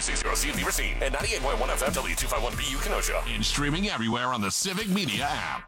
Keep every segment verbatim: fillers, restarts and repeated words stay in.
six zero C Beaver Scene and ninety-eight point one F M W two fifty-one B U Kenosha. And streaming everywhere on the Civic Media app.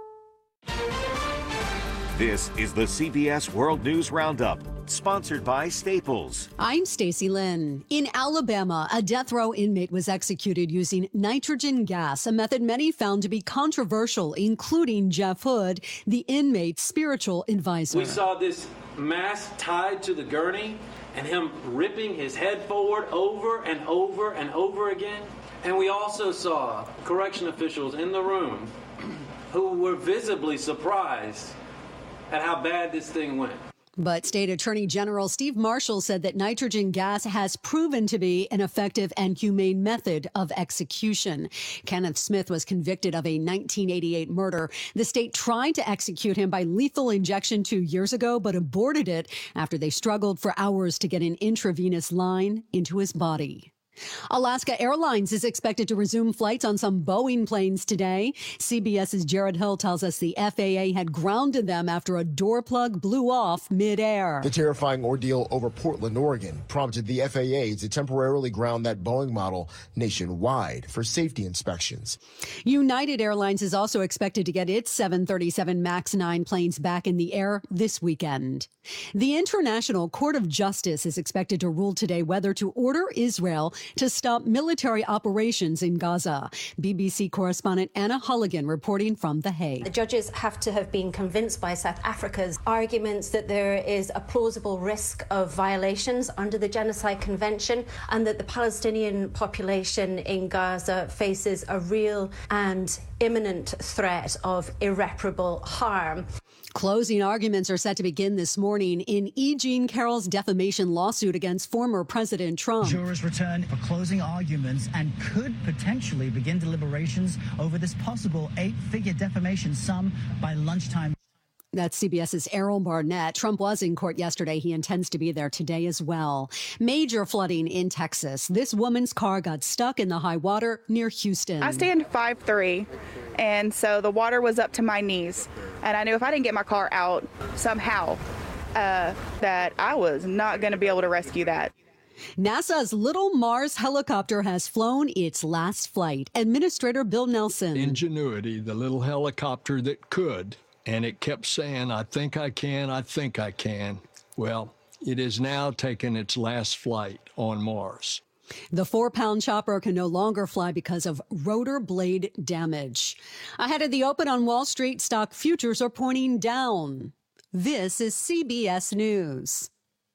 This is the C B S World News Roundup, sponsored by Staples. I'm Stacey Lynn. In Alabama, a death row inmate was executed using nitrogen gas, a method many found to be controversial, including Jeff Hood, the inmate's spiritual advisor. We saw this mask tied to the gurney and him ripping his head forward over and over and over again. And we also saw correction officials in the room who were visibly surprised at how bad this thing went. But State Attorney General Steve Marshall said that nitrogen gas has proven to be an effective and humane method of execution. Kenneth Smith was convicted of a nineteen eighty-eight murder. The state tried to execute him by lethal injection two years ago, but aborted it after they struggled for hours to get an intravenous line into his body. Alaska Airlines is expected to resume flights on some Boeing planes today. CBS's Jared Hill tells us the F A A had grounded them after a door plug blew off midair. The terrifying ordeal over Portland, Oregon, prompted the F A A to temporarily ground that Boeing model nationwide for safety inspections. United Airlines is also expected to get its seven thirty-seven MAX nine planes back in the air this weekend. The International Court of Justice is expected to rule today whether to order Israel to stop military operations in Gaza. B B C correspondent Anna Hulligan reporting from The Hague. The judges have to have been convinced by South Africa's arguments that there is a plausible risk of violations under the Genocide Convention and that the Palestinian population in Gaza faces a real and imminent threat of irreparable harm. Closing arguments are set to begin this morning in E. Jean Carroll's defamation lawsuit against former President Trump. Jurors return for closing arguments and could potentially begin deliberations over this possible eight-figure defamation sum by lunchtime. That's CBS's Errol Barnett. Trump was in court yesterday. He intends to be there today as well. Major flooding in Texas. This woman's car got stuck in the high water near Houston. I stand five three, and so the water was up to my knees. And I knew if I didn't get my car out somehow, uh, that I was not going to be able to rescue that. NASA's Little Mars helicopter has flown its last flight. Administrator Bill Nelson. Ingenuity, the little helicopter that could. And it kept saying, I think I can, I think I can. Well, it has now taken its last flight on Mars. The four-pound chopper can no longer fly because of rotor blade damage. Ahead of the open on Wall Street, stock futures are pointing down. This is C B S News.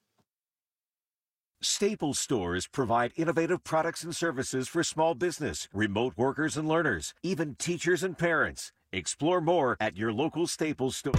Staples stores provide innovative products and services for small business, remote workers and learners, even teachers and parents. Explore more at your local Staples store.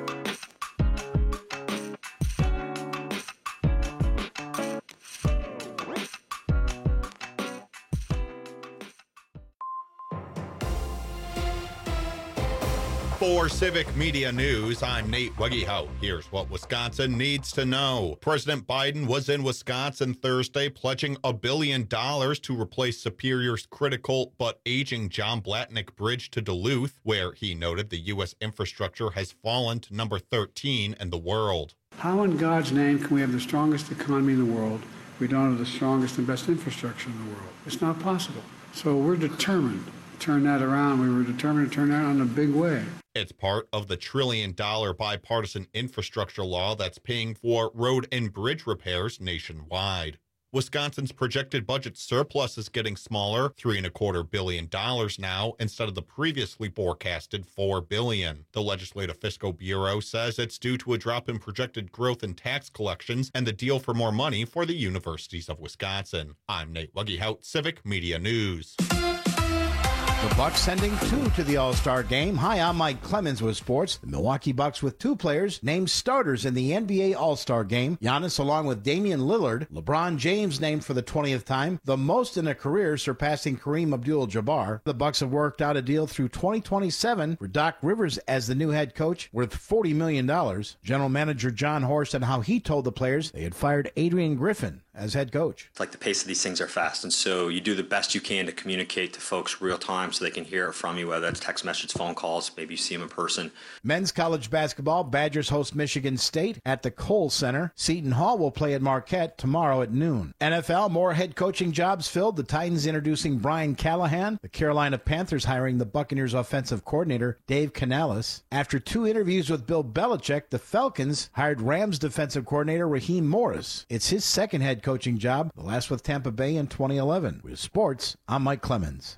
For Civic Media News, I'm Nate Weggehout. Here's what Wisconsin needs to know. President Biden was in Wisconsin Thursday pledging a billion dollars to replace Superior's critical but aging John Blatnick Bridge to Duluth, where he noted the U S infrastructure has fallen to number thirteen in the world. How in God's name can we have the strongest economy in the world if we don't have the strongest and best infrastructure in the world? It's not possible. So we're determined to turn that around. We were determined to turn that around in a big way. It's part of the trillion dollar bipartisan infrastructure law that's paying for road and bridge repairs nationwide. Wisconsin's projected budget surplus is getting smaller, three and a quarter billion dollars now, instead of the previously forecasted four billion. The Legislative Fiscal Bureau says it's due to a drop in projected growth in tax collections and the deal for more money for the universities of Wisconsin. I'm Nate Weggehout, Civic Media News. The Bucks sending two to the All-Star game. Hi, I'm Mike Clemens with sports. The Milwaukee Bucks with two players named starters in the N B A All-Star game. Giannis along with Damian Lillard. LeBron James named for the twentieth time, the most in a career, surpassing Kareem Abdul-Jabbar. The Bucks have worked out a deal through twenty twenty-seven for Doc Rivers as the new head coach worth forty million dollars. General Manager John Horst and how he told the players they had fired Adrian Griffin as head coach. It's like the pace of these things are fast, and so you do the best you can to communicate to folks real time so they can hear it from you, whether that's text message, phone calls, maybe you see them in person. Men's college basketball, Badgers host Michigan State at the Kohl Center. Seton Hall will play at Marquette tomorrow at noon. N F L, more head coaching jobs filled. The Titans introducing Brian Callahan. The Carolina Panthers hiring the Buccaneers offensive coordinator, Dave Canales. After two interviews with Bill Belichick, the Falcons hired Rams defensive coordinator Raheem Morris. It's his second head coaching job, the last with Tampa Bay in twenty eleven. With sports, I'm Mike Clemens.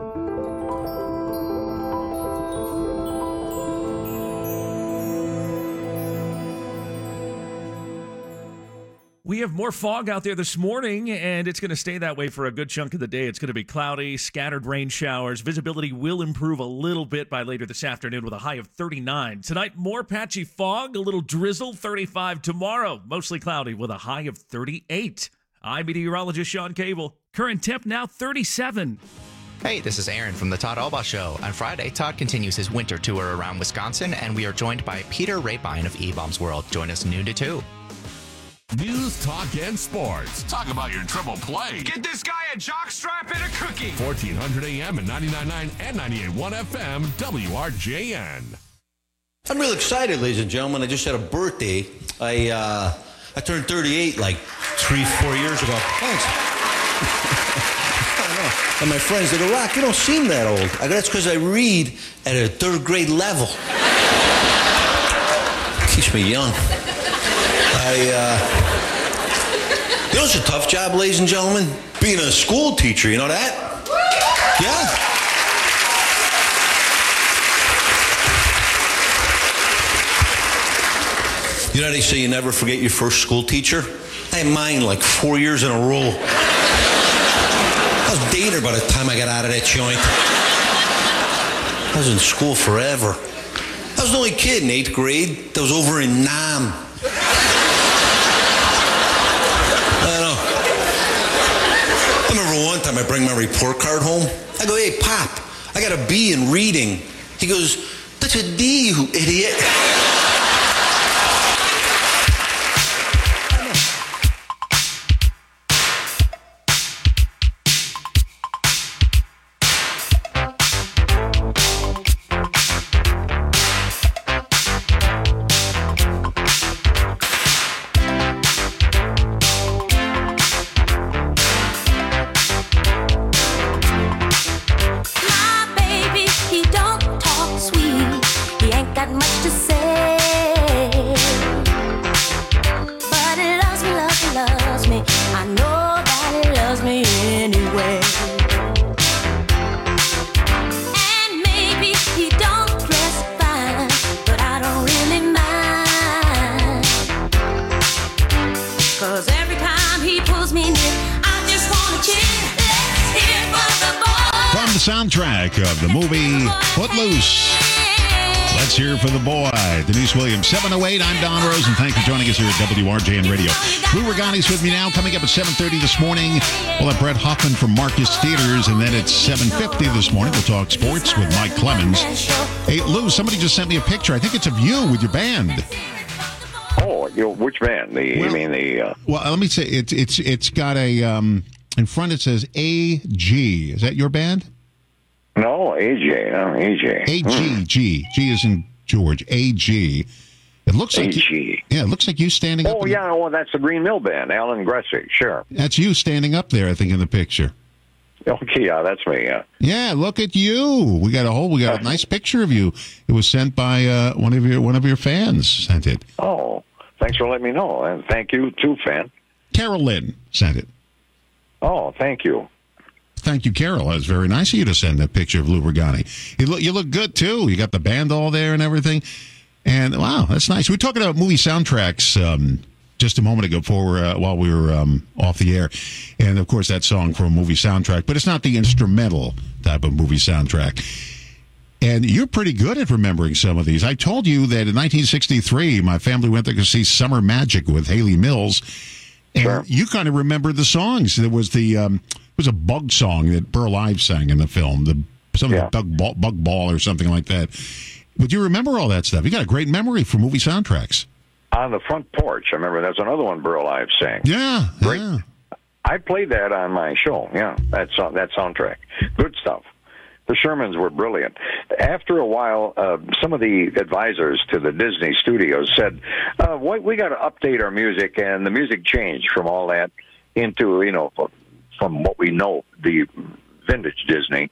We have more fog out there this morning, and it's going to stay that way for a good chunk of the day. It's going to be cloudy, scattered rain showers. Visibility will improve a little bit by later this afternoon with a high of thirty-nine. Tonight, more patchy fog, a little drizzle, thirty-five. Tomorrow, mostly cloudy with a high of thirty-eight. I'm meteorologist Sean Cable. Current temp now thirty-seven. Hey, this is Aaron from the Todd Albaugh Show. On Friday, Todd continues his winter tour around Wisconsin, and we are joined by Peter Rapine of E-Bombs World. Join us noon to two. News, talk, and sports. Talk about your triple play. Get this guy a jockstrap and a cookie. fourteen hundred A M and ninety-nine point nine and ninety-eight point one F M, W R J N. I'm real excited, ladies and gentlemen. I just had a birthday. I uh, I turned thirty-eight like three, four years ago. Thanks. I don't know. And my friends, they go, Rock, you don't seem that old. I go, that's because I read at a third grade level. Keeps me young. I, uh, you know, it's a tough job, ladies and gentlemen, being a school teacher, you know that? Yeah. You know, they say you never forget your first school teacher? I had mine like four years in a row. I was dating her by the time I got out of that joint. I was in school forever. I was the only kid in eighth grade that was over in Nam. I remember one time I bring my report card home. I go, hey, Pop, I got a B in reading. He goes, that's a D, you idiot. Soundtrack of the movie Footloose. Let's hear for the boy, Denise Williams. seven oh eight, I'm Don Rose, and thanks for joining us here at W R J N Radio. Lou Regani's with me now. Coming up at seven thirty this morning, we'll have Brett Hoffman from Marcus Theaters, and then at seven fifty this morning, we'll talk sports with Mike Clemens. Hey, Lou, somebody just sent me a picture. I think it's of you with your band. Oh, you know, which band? The, well, you mean the... Uh... Well, let me say, it's it's it's got a... Um, in front it says A G. Is that your band? No, A J. No, A J. A G, G. G is in George. A G. It looks like... A G. You, yeah, it looks like you standing up... Oh, yeah, the, well, that's the Green Mill Band, Alan Gressy, sure. That's you standing up there, I think, in the picture. Okay, yeah, that's me, yeah. Yeah, look at you. We got a whole... We got a nice picture of you. It was sent by uh, one of your one of your fans, sent it. Oh, thanks for letting me know, and thank you, too, fan. Carolyn sent it. Oh, thank you. Thank you, Carol. That was very nice of you to send that picture of Lou Regani. You look, you look good, too. You got the band all there and everything. And, wow, that's nice. We were talking about movie soundtracks um, just a moment ago before, uh, while we were um, off the air. And, of course, that song from a movie soundtrack. But it's not the instrumental type of movie soundtrack. And you're pretty good at remembering some of these. I told you that in nineteen sixty-three, my family went to go see Summer Magic with Haley Mills. And sure. You kind of remember the songs. There was the... Um, It was a bug song that Burl Ives sang in the film, the something yeah. bug ball, bug ball or something like that. But you remember all that stuff. You got a great memory for movie soundtracks. On the Front Porch, I remember that's another one Burl Ives sang. Yeah, great, yeah. I played that on my show. Yeah, that that soundtrack, good stuff. The Shermans were brilliant. After a while, uh, some of the advisors to the Disney studios said, uh, we, we got to update our music, and the music changed from all that into, you know, from what we know, the vintage Disney,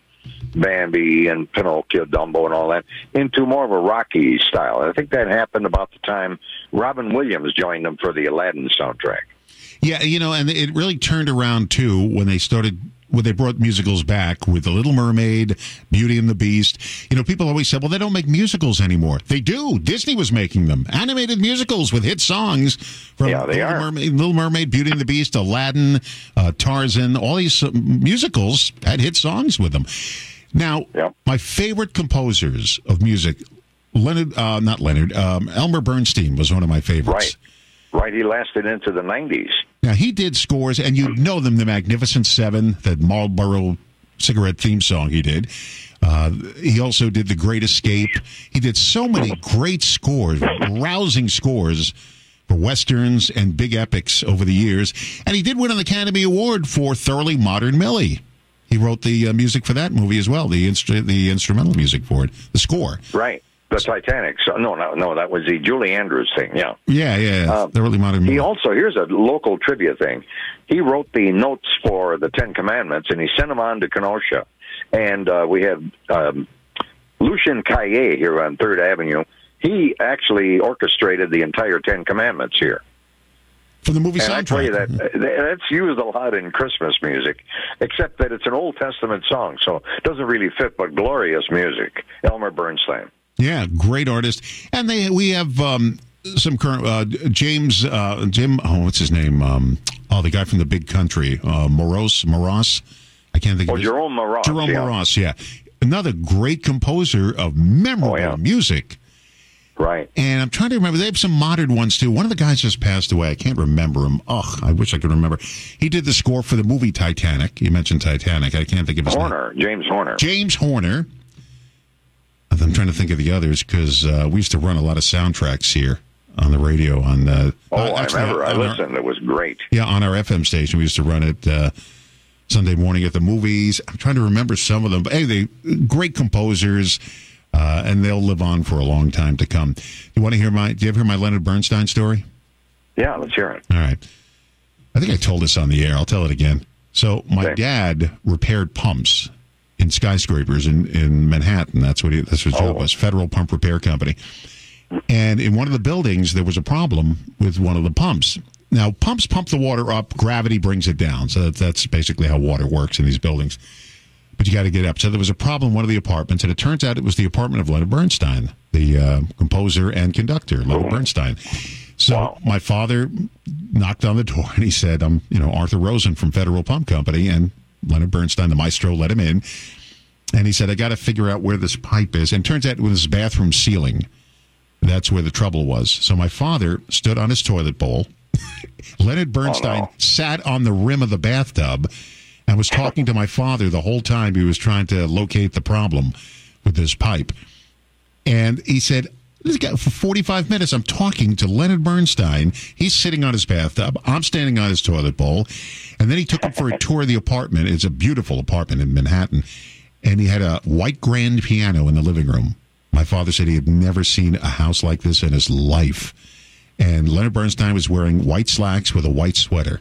Bambi and Pinocchio, Dumbo and all that, into more of a Rocky style. And I think that happened about the time Robin Williams joined them for the Aladdin soundtrack. Yeah, you know, and it really turned around, too, when they started... when they brought musicals back with The Little Mermaid, Beauty and the Beast. You know, people always said, well, they don't make musicals anymore. They do. Disney was making them. Animated musicals with hit songs from yeah, they Little, are. Mermaid, Little Mermaid, Beauty and the Beast, Aladdin, uh, Tarzan. All these uh, musicals had hit songs with them. Now, yep. my favorite composers of music, Leonard, uh, not Leonard, um, Elmer Bernstein was one of my favorites. Right. Right, he lasted into the nineties. Now, he did scores, and you know them, the Magnificent Seven, that Marlboro cigarette theme song he did. Uh, he also did The Great Escape. He did so many great scores, rousing scores for Westerns and big epics over the years. And he did win an Academy Award for Thoroughly Modern Millie. He wrote the uh, music for that movie as well, the instru- the instrumental music for it, the score. Right. The Titanic. So, no, no, no, that was the Julie Andrews thing, yeah. Yeah, yeah, Uh, the early modern He movie. also, here's a local trivia thing. He wrote the notes for the Ten Commandments, and he sent them on to Kenosha. And uh, we have um, Lucien Caillé here on Third Avenue. He actually orchestrated the entire Ten Commandments here. For the movie and soundtrack. I tell you that that's used a lot in Christmas music, except that it's an Old Testament song, so it doesn't really fit, but glorious music. Elmer Bernstein. Yeah, great artist. And they we have um, some current uh, James uh, Jim. Oh, what's his name? Um, oh, the guy from The Big Country, uh, Moros Moros. I can't think Oh, of his Jerome Moros. Jerome yeah. Moros. Yeah, another great composer of memorable Oh, yeah. music. Right. And I'm trying to remember. They have some modern ones too. One of the guys just passed away. I can't remember him. Ugh, I wish I could remember. He did the score for the movie Titanic. You mentioned Titanic. I can't think of his Horner, name. James Horner. James Horner. I'm trying to think of the others because uh, we used to run a lot of soundtracks here on the radio. On uh, Oh, uh, I actually, remember. I on our- listened. It was great. yeah, on our F M station, we used to run it uh, Sunday morning at the movies. I'm trying to remember some of them. But hey, they great composers, uh, and they'll live on for a long time to come. You want to hear my? Do you ever hear my Leonard Bernstein story? Yeah, let's hear it. All right. I think I told this on the air. I'll tell it again. So my Okay. dad repaired pumps in skyscrapers in, in Manhattan. That's what he, that's what his job Oh. was, Federal Pump Repair Company. And in one of the buildings, there was a problem with one of the pumps. Now, pumps pump the water up. Gravity brings it down. So that's, that's basically how water works in these buildings. But you got to get up. So there was a problem in one of the apartments, and it turns out it was the apartment of Leonard Bernstein, the uh, composer and conductor, Leonard Bernstein. So Wow. my father knocked on the door, and he said, I'm, you know, Arthur Rosen from Federal Pump Company, and Leonard Bernstein, the maestro, let him in. And he said, I got to figure out where this pipe is. And it turns out it was his bathroom ceiling. That's where the trouble was. So my father stood on his toilet bowl. Leonard Bernstein Oh, no. sat on the rim of the bathtub and was talking to my father the whole time he was trying to locate the problem with this pipe. And he said, this guy, for forty-five minutes, I'm talking to Leonard Bernstein. He's sitting on his bathtub. I'm standing on his toilet bowl. And then he took him for a tour of the apartment. It's a beautiful apartment in Manhattan. And he had a white grand piano in the living room. My father said he had never seen a house like this in his life. And Leonard Bernstein was wearing white slacks with a white sweater.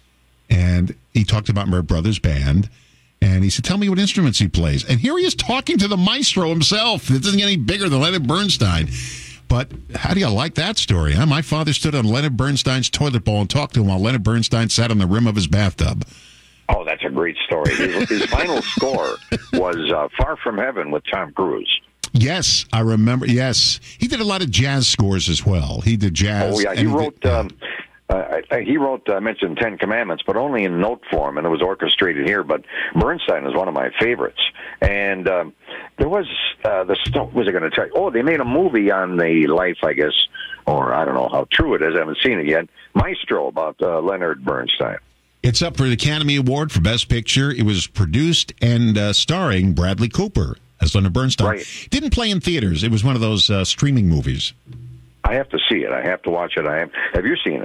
And he talked about my brother's band. And he said, tell me what instruments he plays. And here he is talking to the maestro himself. It doesn't get any bigger than Leonard Bernstein. But how do you like that story, huh? My father stood on Leonard Bernstein's toilet bowl and talked to him while Leonard Bernstein sat on the rim of his bathtub. Oh, that's a great story. His, his final score was uh, Far From Heaven with Tom Cruise. Yes, I remember. Yes. He did a lot of jazz scores as well. He did jazz. Oh, yeah. He and wrote, did- um, uh, I- he wrote, I mentioned Ten Commandments, but only in note form, and it was orchestrated here. But Bernstein is one of my favorites. And um, there was, uh, the what was I going to tell you? Oh, they made a movie on the life, I guess, or I don't know how true it is. I haven't seen it yet. Maestro, about uh, Leonard Bernstein. It's up for the Academy Award for Best Picture. It was produced and uh, starring Bradley Cooper as Leonard Bernstein. Right. Didn't play in theaters. It was one of those uh, streaming movies. I have to see it. I have to watch it. I have. Have you seen it?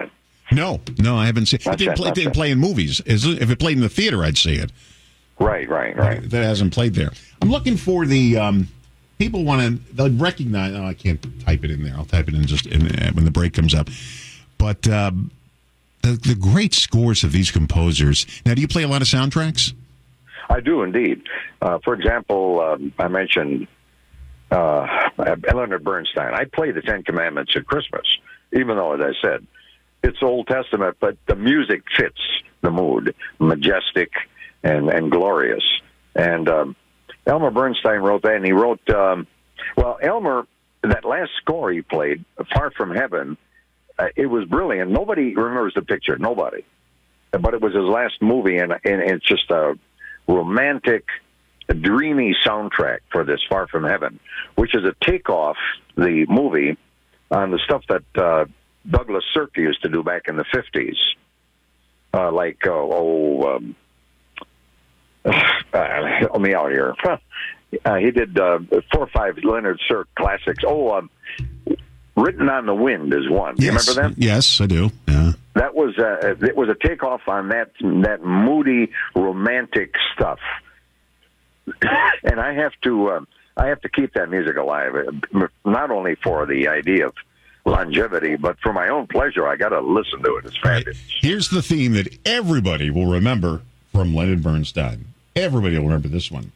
No, no, I haven't seen it. Not It didn't yet, play, not didn't yet. play in movies. Is it- If it played in the theater, I'd see it. Right, right, right. That hasn't played there. I'm looking for the um, people want to they'll recognize. Oh, I can't type it in there. I'll type it in just in, uh, when the break comes up. But um, the, the great scores of these composers. Now, do you play a lot of soundtracks? I do indeed. Uh, for example, um, I mentioned uh, Leonard Bernstein. I play the Ten Commandments at Christmas, even though, as I said, it's Old Testament, but the music fits the mood, majestic and, and glorious. And um, Elmer Bernstein wrote that, and he wrote, um, well, Elmer, that last score he played, Far From Heaven, uh, it was brilliant. Nobody remembers the picture, nobody. But it was his last movie, and, and it's just a romantic, dreamy soundtrack for this Far From Heaven, which is a takeoff, the movie, on the stuff that uh, Douglas Sirk used to do back in the fifties. Uh, like, uh, oh, um, uh, help me out here. Uh, he did uh, four or five Leonard Sirk classics. Oh, um, Written on the Wind is one. Do you Yes. remember that? Yes, I do. Yeah. That was uh, it was a takeoff on that that moody, romantic stuff. And I have to uh, I have to keep that music alive, uh, not only for the idea of longevity, but for my own pleasure. I got to listen to it. It's fabulous. Here's the theme that everybody will remember from Leonard Bernstein. Everybody will remember this one.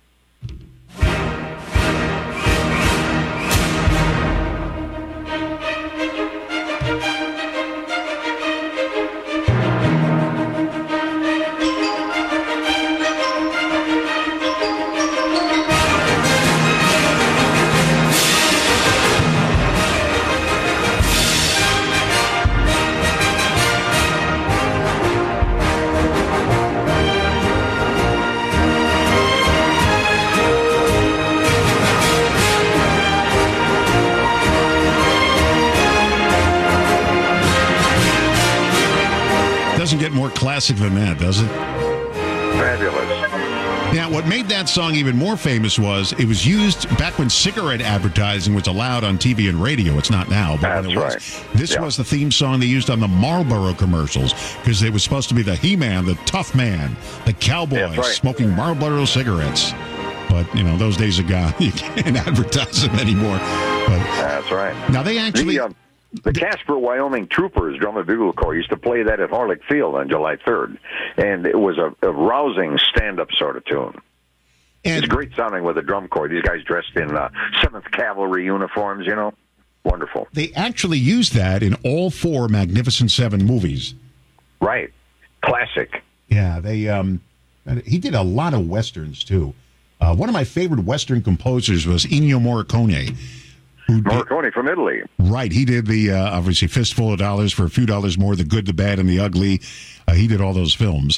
Doesn't get more classic than that, does it? Fabulous. Now, what made that song even more famous was it was used back when cigarette advertising was allowed on T V and radio. It's not now, but when it was. right. This Yeah. was the theme song they used on the Marlboro commercials because it was supposed to be the He-Man, the tough man, the cowboy That's right. smoking Marlboro cigarettes. But, you know, those days are gone. You can't advertise them anymore. But That's right. now they actually... The, um, the Casper, Wyoming Troopers Drum and Bugle Corps used to play that at Harlech Field on July third, and it was a, a rousing stand-up sort of tune. And it's great sounding with a drum corps. These guys dressed in uh, seventh Cavalry uniforms, you know. Wonderful. They actually used that in all four Magnificent Seven movies. Right. Classic. Yeah, they. Um, he did a lot of westerns too. Uh, one of my favorite western composers was Ennio Morricone. Who did, Morricone from Italy. right, he did the uh, obviously Fistful of Dollars for a Few Dollars More, The Good, the Bad, and the Ugly. Uh, he did all those films.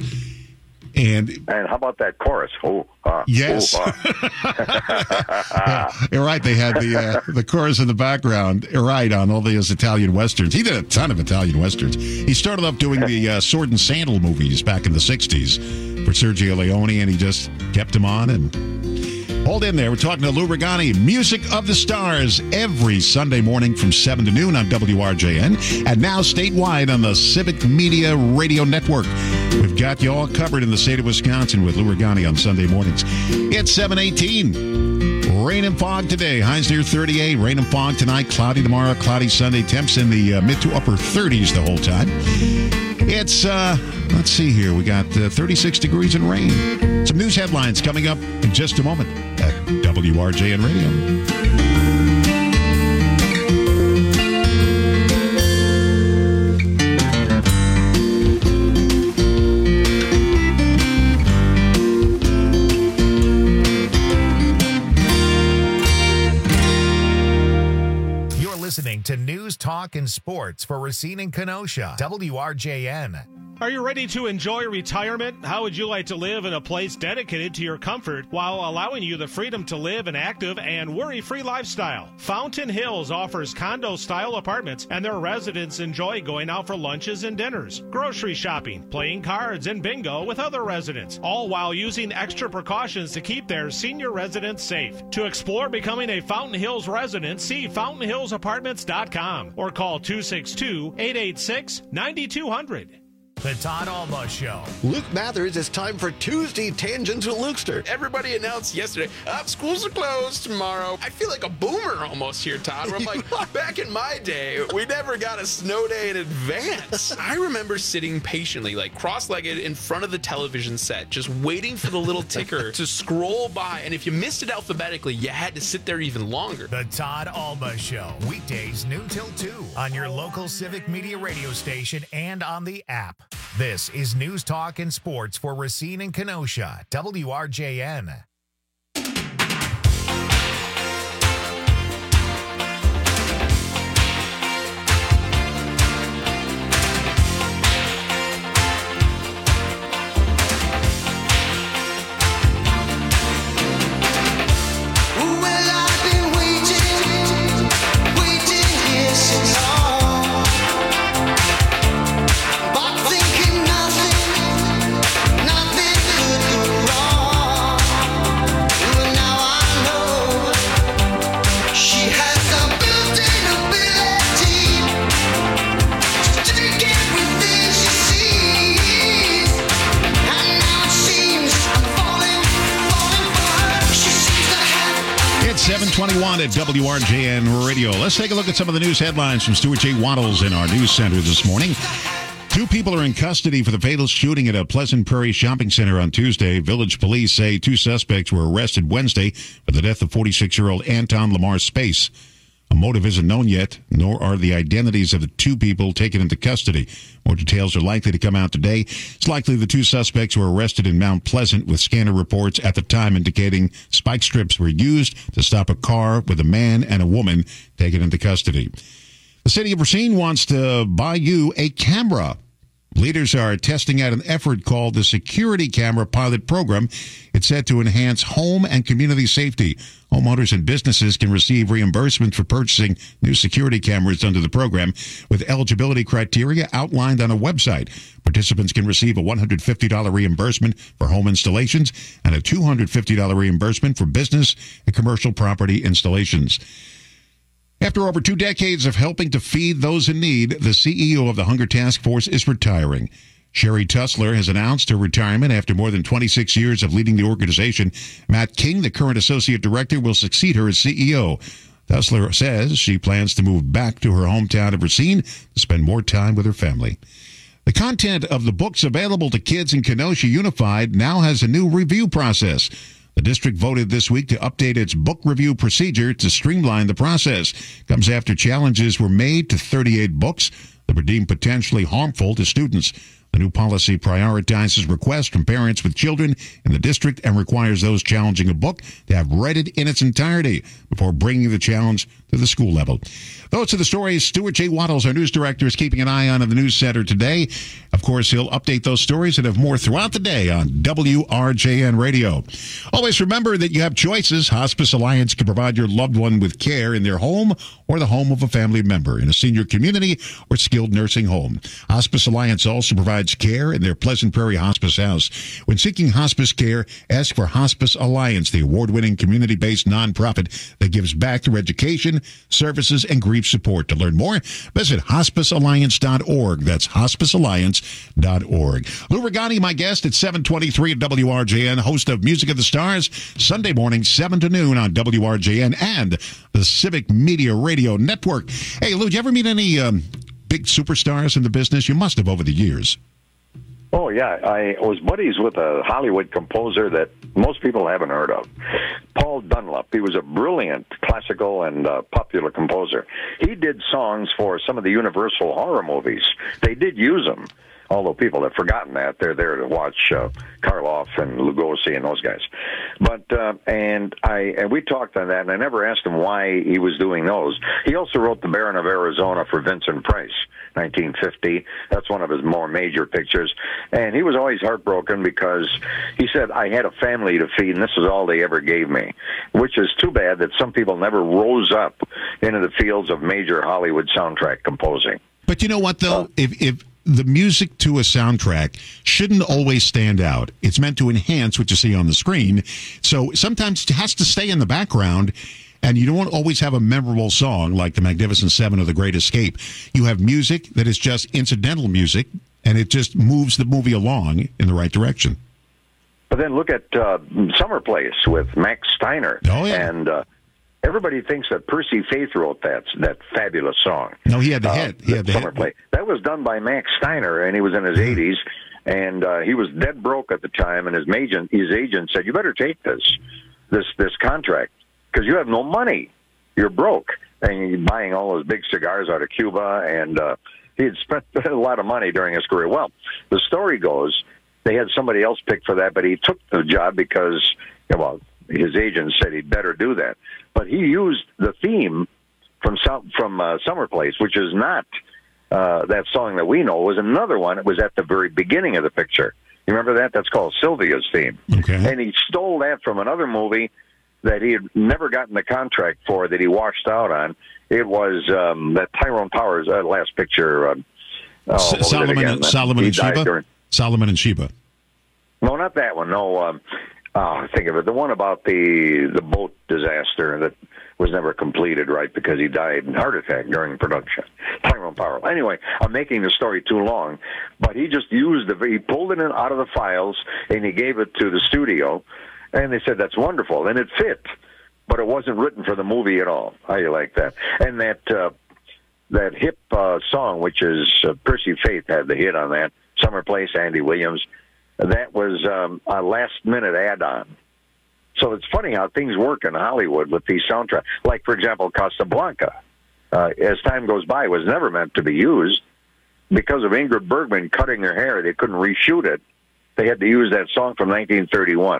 And And how about that chorus? Oh, uh, yes, oh, uh. yeah, you're right. They had the uh, the chorus in the background. You're right on all those Italian westerns. He did a ton of Italian westerns. He started off doing the uh, Sword and Sandal movies back in the sixties for Sergio Leone, and he just kept him on. And hold in there. We're talking to Lou Regani, Music of the Stars, every Sunday morning from seven to noon on W R J N, and now statewide on the Civic Media Radio Network. We've got you all covered in the state of Wisconsin with Lou Regani on Sunday mornings. It's seven eighteen. Rain and fog today. Highs near thirty-eight. Rain and fog tonight. Cloudy tomorrow. Cloudy Sunday. Temps in the uh, mid to upper thirties the whole time. It's, uh, let's see here. We got uh, thirty-six degrees and rain. Some news headlines coming up in just a moment at W R J N Radio. You're listening to News, Talk, and Sports for Racine and Kenosha. W R J N. Are you ready to enjoy retirement? How would you like to live in a place dedicated to your comfort while allowing you the freedom to live an active and worry-free lifestyle? Fountain Hills offers condo-style apartments, and their residents enjoy going out for lunches and dinners, grocery shopping, playing cards, and bingo with other residents, all while using extra precautions to keep their senior residents safe. To explore becoming a Fountain Hills resident, see fountain hills apartments dot com or call two six two, eight eight six, nine two zero zero. The Todd Alba Show. Luke Mathers, it's time for Tuesday Tangents with Lukester. Everybody announced yesterday, oh, schools are closed tomorrow. I feel like a boomer almost here, Todd. Where I'm like, back in my day, we never got a snow day in advance. I remember sitting patiently, like cross-legged in front of the television set, just waiting for the little ticker to scroll by. And if you missed it alphabetically, you had to sit there even longer. The Todd Alba Show. Weekdays noon till two on your local Civic Media radio station and on the app. This is News Talk and Sports for Racine and Kenosha, W R J N. seven twenty-one at W R J N Radio. Let's take a look at some of the news headlines from Stuart J. Waddles in our news center this morning. Two people are in custody for the fatal shooting at a Pleasant Prairie shopping center on Tuesday. Village police say two suspects were arrested Wednesday for the death of forty-six-year-old Anton Lamar Space. A motive isn't known yet, nor are the identities of the two people taken into custody. More details are likely to come out today. It's likely the two suspects were arrested in Mount Pleasant, with scanner reports at the time indicating spike strips were used to stop a car with a man and a woman taken into custody. The city of Racine wants to buy you a camera. Leaders are testing out an effort called the Security Camera Pilot Program. It's set to enhance home and community safety. Homeowners and businesses can receive reimbursement for purchasing new security cameras under the program, with eligibility criteria outlined on a website. Participants can receive a one hundred fifty dollars reimbursement for home installations and a two hundred fifty dollars reimbursement for business and commercial property installations. After over two decades of helping to feed those in need, the C E O of the Hunger Task Force is retiring. Sherry Tussler has announced her retirement after more than twenty-six years of leading the organization. Matt King, the current associate director, will succeed her as C E O. Tussler says she plans to move back to her hometown of Racine to spend more time with her family. The content of the books available to kids in Kenosha Unified now has a new review process. The district voted this week to update its book review procedure to streamline the process. It comes after challenges were made to thirty-eight books that were deemed potentially harmful to students. The new policy prioritizes requests from parents with children in the district and requires those challenging a book to have read it in its entirety before bringing the challenge to the school level. Those are the stories Stuart J. Waddles, our news director, is keeping an eye on in the news center today. Of course, he'll update those stories and have more throughout the day on W R J N Radio. Always remember that you have choices. Hospice Alliance can provide your loved one with care in their home or the home of a family member, in a senior community or skilled nursing home. Hospice Alliance also provides care in their Pleasant Prairie Hospice House. When seeking hospice care, ask for Hospice Alliance, the award-winning community-based nonprofit that gives back through education, services, and grief support. To learn more, visit hospice alliance dot org. That's hospice alliance dot org. Lou Regani, my guest at seven twenty-three at W R J N, host of Music of the Stars, Sunday morning, seven to noon on W R J N and the Civic Media Radio Network. Hey, Lou, did you ever meet any um, big superstars in the business? You must have over the years. Oh, yeah. I was buddies with a Hollywood composer that most people haven't heard of, Paul Dunlop. He was a brilliant classical and uh, popular composer. He did songs for some of the Universal horror movies. They did use them. Although people have forgotten that. They're there to watch uh, Karloff and Lugosi and those guys. But, uh, and I, and we talked on that, and I never asked him why he was doing those. He also wrote The Baron of Arizona for Vincent Price, nineteen fifty. That's one of his more major pictures. And he was always heartbroken because he said, I had a family to feed, and this is all they ever gave me, which is too bad that some people never rose up into the fields of major Hollywood soundtrack composing. But you know what, though? Uh, if if the music to a soundtrack shouldn't always stand out. It's meant to enhance what you see on the screen. So sometimes it has to stay in the background, and you don't always have a memorable song like The Magnificent Seven or The Great Escape. You have music that is just incidental music, and it just moves the movie along in the right direction. But then look at uh, Summer Place with Max Steiner. Oh, yeah. And uh, everybody thinks that Percy Faith wrote that that fabulous song. No, he had the uh, hit. He had the Summer hit. Place. That was done by Max Steiner, and he was in his eighties, and uh, he was dead broke at the time. And his agent, his agent said, "You better take this, this, this contract, because you have no money. You're broke, and you're buying all those big cigars out of Cuba." And uh, he had spent a lot of money during his career. Well, the story goes, they had somebody else picked for that, but he took the job because, well, his agent said he'd better do that. But he used the theme from from uh, Summer Place, which is not uh, that song that we know. It was another one. It was at the very beginning of the picture. You remember that? That's called Sylvia's theme. Okay. And he stole that from another movie that he had never gotten the contract for, that he washed out on. It was um, that Tyrone Powers uh, last picture. Um, oh, Solomon, and, Solomon and Sheba? During... Solomon and Sheba. No, not that one. No, um, oh, think of it. The one about the the boat disaster that was never completed, right, because he died in heart attack during production. Tyrone Power. Anyway, I'm making the story too long, but he just used the, he pulled it in out of the files, and he gave it to the studio, and they said, that's wonderful, and it fit, but it wasn't written for the movie at all. How you like that? And that, uh, that hip uh, song, which is uh, Percy Faith had the hit on that, Summer Place, Andy Williams, that was um, a last-minute add-on. So it's funny how things work in Hollywood with these soundtracks. Like, for example, Casablanca, uh, as time goes by, was never meant to be used. Because of Ingrid Bergman cutting her hair, they couldn't reshoot it. They had to use that song from nineteen thirty-one.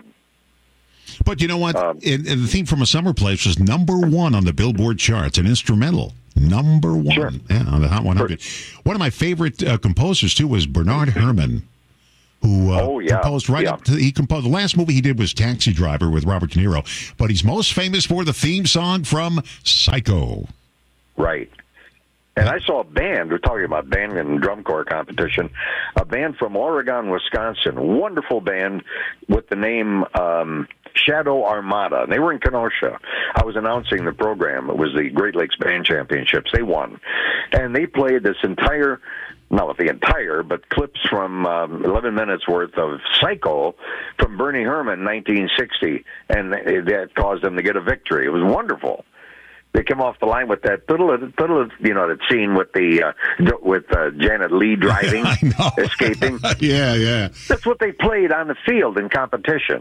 But you know what? Um, and, and the theme from A Summer Place was number one on the Billboard charts, an instrumental. Number one. Sure. Yeah, on the Hot one hundred. One of my favorite uh, composers, too, was Bernard Herrmann, who uh, oh, yeah. composed right yeah. up to, he composed, the last movie he did was Taxi Driver with Robert De Niro, but he's most famous for the theme song from Psycho. Right. And I saw a band, we're talking about band and drum corps competition, a band from Oregon, Wisconsin, wonderful band with the name um, Shadow Armada. And they were in Kenosha. I was announcing the program. It was the Great Lakes Band Championships. They won. And they played this entire, not the entire, but clips from um, eleven minutes worth of Psycho from Bernie Herrmann, nineteen sixty. And that caused them to get a victory. It was wonderful. They came off the line with that little, little, you know, that scene with the uh, with uh, Janet Leigh driving, escaping. yeah, yeah. That's what they played on the field in competition.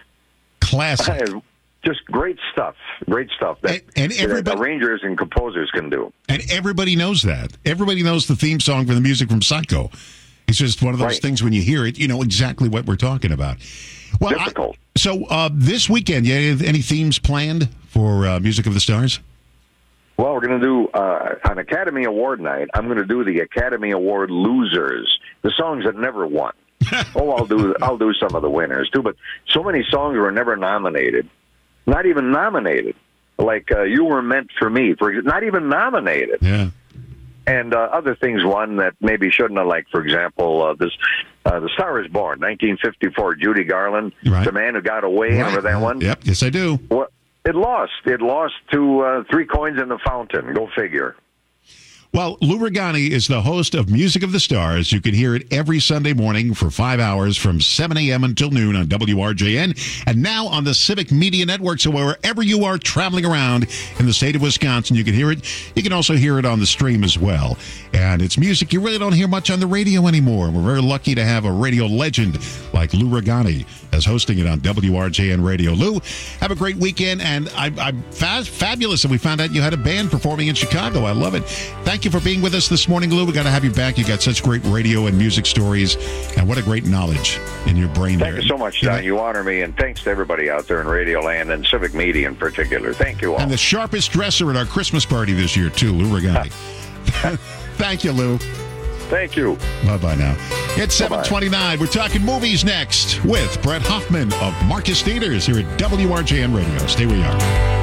Classic. Just great stuff. Great stuff that, and, and everybody, that arrangers and composers can do. And everybody knows that. Everybody knows the theme song for the music from Psycho. It's just one of those right. things when you hear it, you know exactly what we're talking about. Well, Difficult. I, so uh, this weekend, you have any themes planned for uh, Music of the Stars? Well, we're going to do, uh, on Academy Award night, I'm going to do the Academy Award losers, the songs that never won. oh, I'll do I'll do some of the winners, too, but so many songs were never nominated. Not even nominated. Like uh, You Were Meant for Me, for not even nominated. Yeah. And uh, other things won that maybe shouldn't have, like, for example, uh, this uh, The Star is Born, nineteen fifty-four, Judy Garland, right. The Man Who Got Away, right. remember that one? Yep, yes I do. Well, it lost. It lost to uh, Three Coins in the Fountain. Go figure. Well, Lou Regani is the host of Music of the Stars. You can hear it every Sunday morning for five hours from seven a.m. until noon on W R J N. And now on the Civic Media Network. So wherever you are traveling around in the state of Wisconsin, you can hear it. You can also hear it on the stream as well. And it's music you really don't hear much on the radio anymore. We're very lucky to have a radio legend like Lou Regani as hosting it on W R J N Radio. Lou, have a great weekend. And I, I'm fa- fabulous that we found out you had a band performing in Chicago. I love it. Thank thank you for being with us this morning, Lou. We got to have you back. You got such great radio and music stories, and what a great knowledge in your brain Thank there. you so much, Don. You honor me, and thanks to everybody out there in Radio Land and Civic Media in particular. Thank you all. And the sharpest dresser at our Christmas party this year, too, Lou Regani. Thank you, Lou. Thank you. Bye-bye now. It's seven twenty-nine. We're talking movies next with Brett Hoffman of Marcus Theaters here at W R J N Radio. Stay where you are.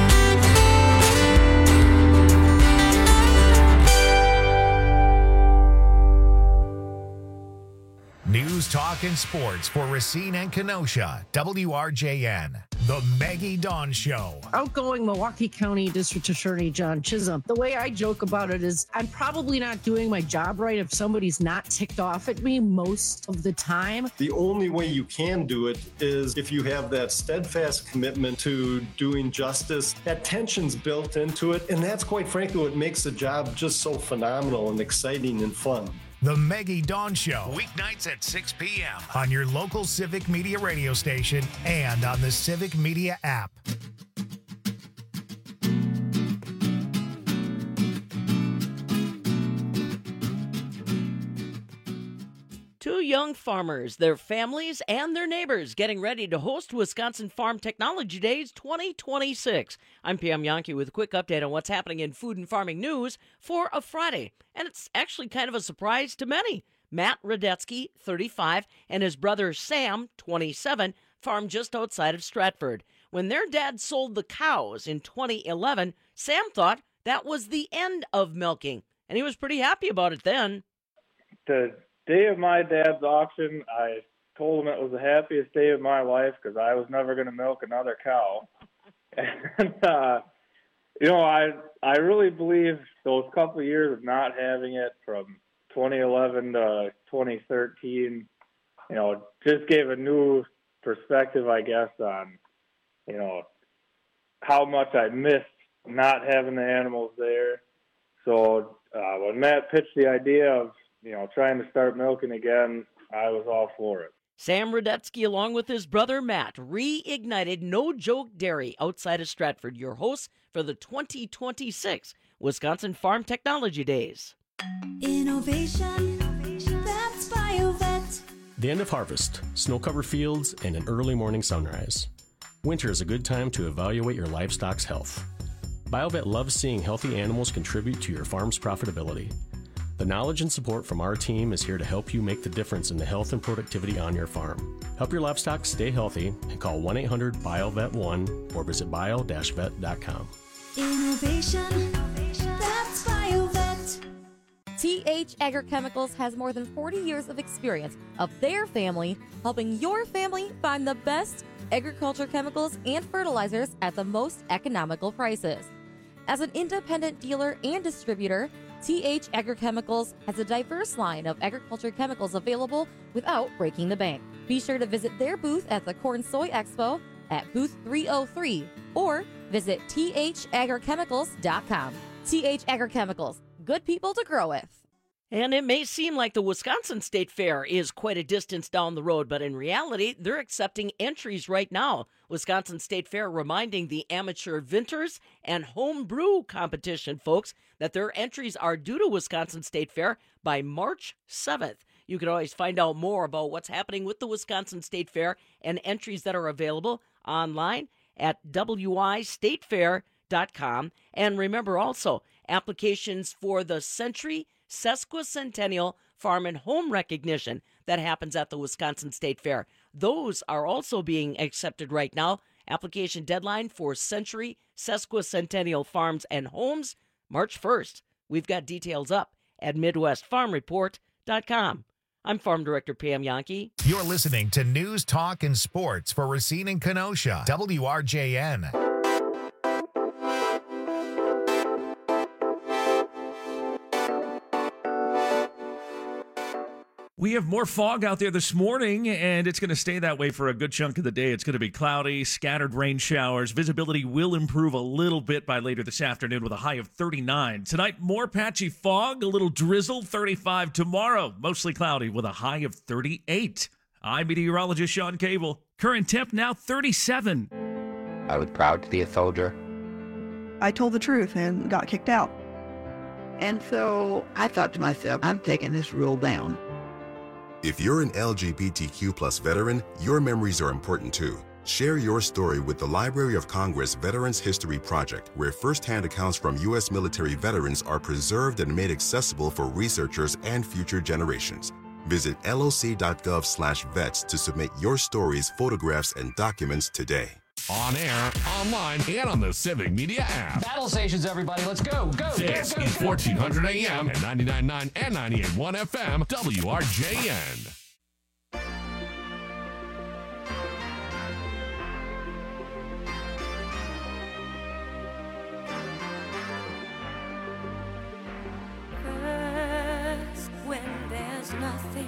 News, talk, and sports for Racine and Kenosha. W R J N. The Maggie Dawn Show. Outgoing Milwaukee County District Attorney John Chisholm. The way I joke about it is I'm probably not doing my job right if somebody's not ticked off at me most of the time. The only way you can do it is if you have that steadfast commitment to doing justice. That tension's built into it, and that's quite frankly what makes the job just so phenomenal and exciting and fun. The Maggie Dawn Show, weeknights at six p.m. on your local Civic Media radio station and on the Civic Media app. Two young farmers, their families, and their neighbors getting ready to host Wisconsin Farm Technology Days twenty twenty-six. I'm Pam Yankee with a quick update on what's happening in food and farming news for a Friday. And it's actually kind of a surprise to many. Matt Radetzky, thirty-five, and his brother Sam, twenty-seven, farm just outside of Stratford. When their dad sold the cows in twenty eleven, Sam thought that was the end of milking, and he was pretty happy about it then. The day of my dad's auction, I told him it was the happiest day of my life because I was never going to milk another cow. And, uh, you know, I I really believe those couple of years of not having it from twenty eleven to twenty thirteen, you know, just gave a new perspective, I guess, on, you know, how much I missed not having the animals there. So uh, when Matt pitched the idea of, you know, trying to start milking again, I was all for it. Sam Radetzky, along with his brother Matt, reignited No Joke Dairy outside of Stratford, your hosts for the twenty twenty-six Wisconsin Farm Technology Days. Innovation, that's BioVet. The end of harvest, snow-covered fields, and an early morning sunrise. Winter is a good time to evaluate your livestock's health. BioVet loves seeing healthy animals contribute to your farm's profitability. The knowledge and support from our team is here to help you make the difference in the health and productivity on your farm. Help your livestock stay healthy and call one eight hundred B I O V E T one or visit bio dash vet dot com. Innovation, that's BioVet. T H Agrochemicals has more than forty years of experience of their family helping your family find the best agriculture chemicals and fertilizers at the most economical prices. As an independent dealer and distributor, T H Agrochemicals has a diverse line of agriculture chemicals available without breaking the bank. Be sure to visit their booth at the Corn Soy Expo at booth three oh three or visit T H agrochemicals dot com. T H Agrochemicals, good people to grow with. And it may seem like the Wisconsin State Fair is quite a distance down the road, but in reality, they're accepting entries right now. Wisconsin State Fair reminding the amateur vintners and home brew competition folks that their entries are due to Wisconsin State Fair by March seventh. You can always find out more about what's happening with the Wisconsin State Fair and entries that are available online at W I state fair dot com. And remember also, applications for the Century Sesquicentennial Farm and Home Recognition that happens at the Wisconsin State Fair. Those are also being accepted right now. Application deadline for Century Sesquicentennial Farms and Homes, March first. We've got details up at midwest farm report dot com. I'm Farm Director Pam Yankee. You're listening to News, Talk, and Sports for Racine and Kenosha. W R J N. We have more fog out there this morning, and it's going to stay that way for a good chunk of the day. It's going to be cloudy, scattered rain showers. Visibility will improve a little bit by later this afternoon with a high of thirty-nine. Tonight, more patchy fog, a little drizzle, thirty-five. Tomorrow, mostly cloudy with a high of thirty-eight. I'm meteorologist Sean Cable. Current temp now thirty-seven. I was proud to be a soldier. I told the truth and got kicked out. And so I thought to myself, I'm taking this rule down. If you're an L G B T Q plus veteran, your memories are important too. Share your story with the Library of Congress Veterans History Project, where firsthand accounts from U S military veterans are preserved and made accessible for researchers and future generations. Visit loc.gov slash vets to submit your stories, photographs, and documents today. On air, online, and on the Civic Media app. Battle stations, everybody. Let's go, go, This go, go, is go. fourteen hundred A M and ninety-nine point nine and ninety-eight point one F M, W R J N. When there's nothing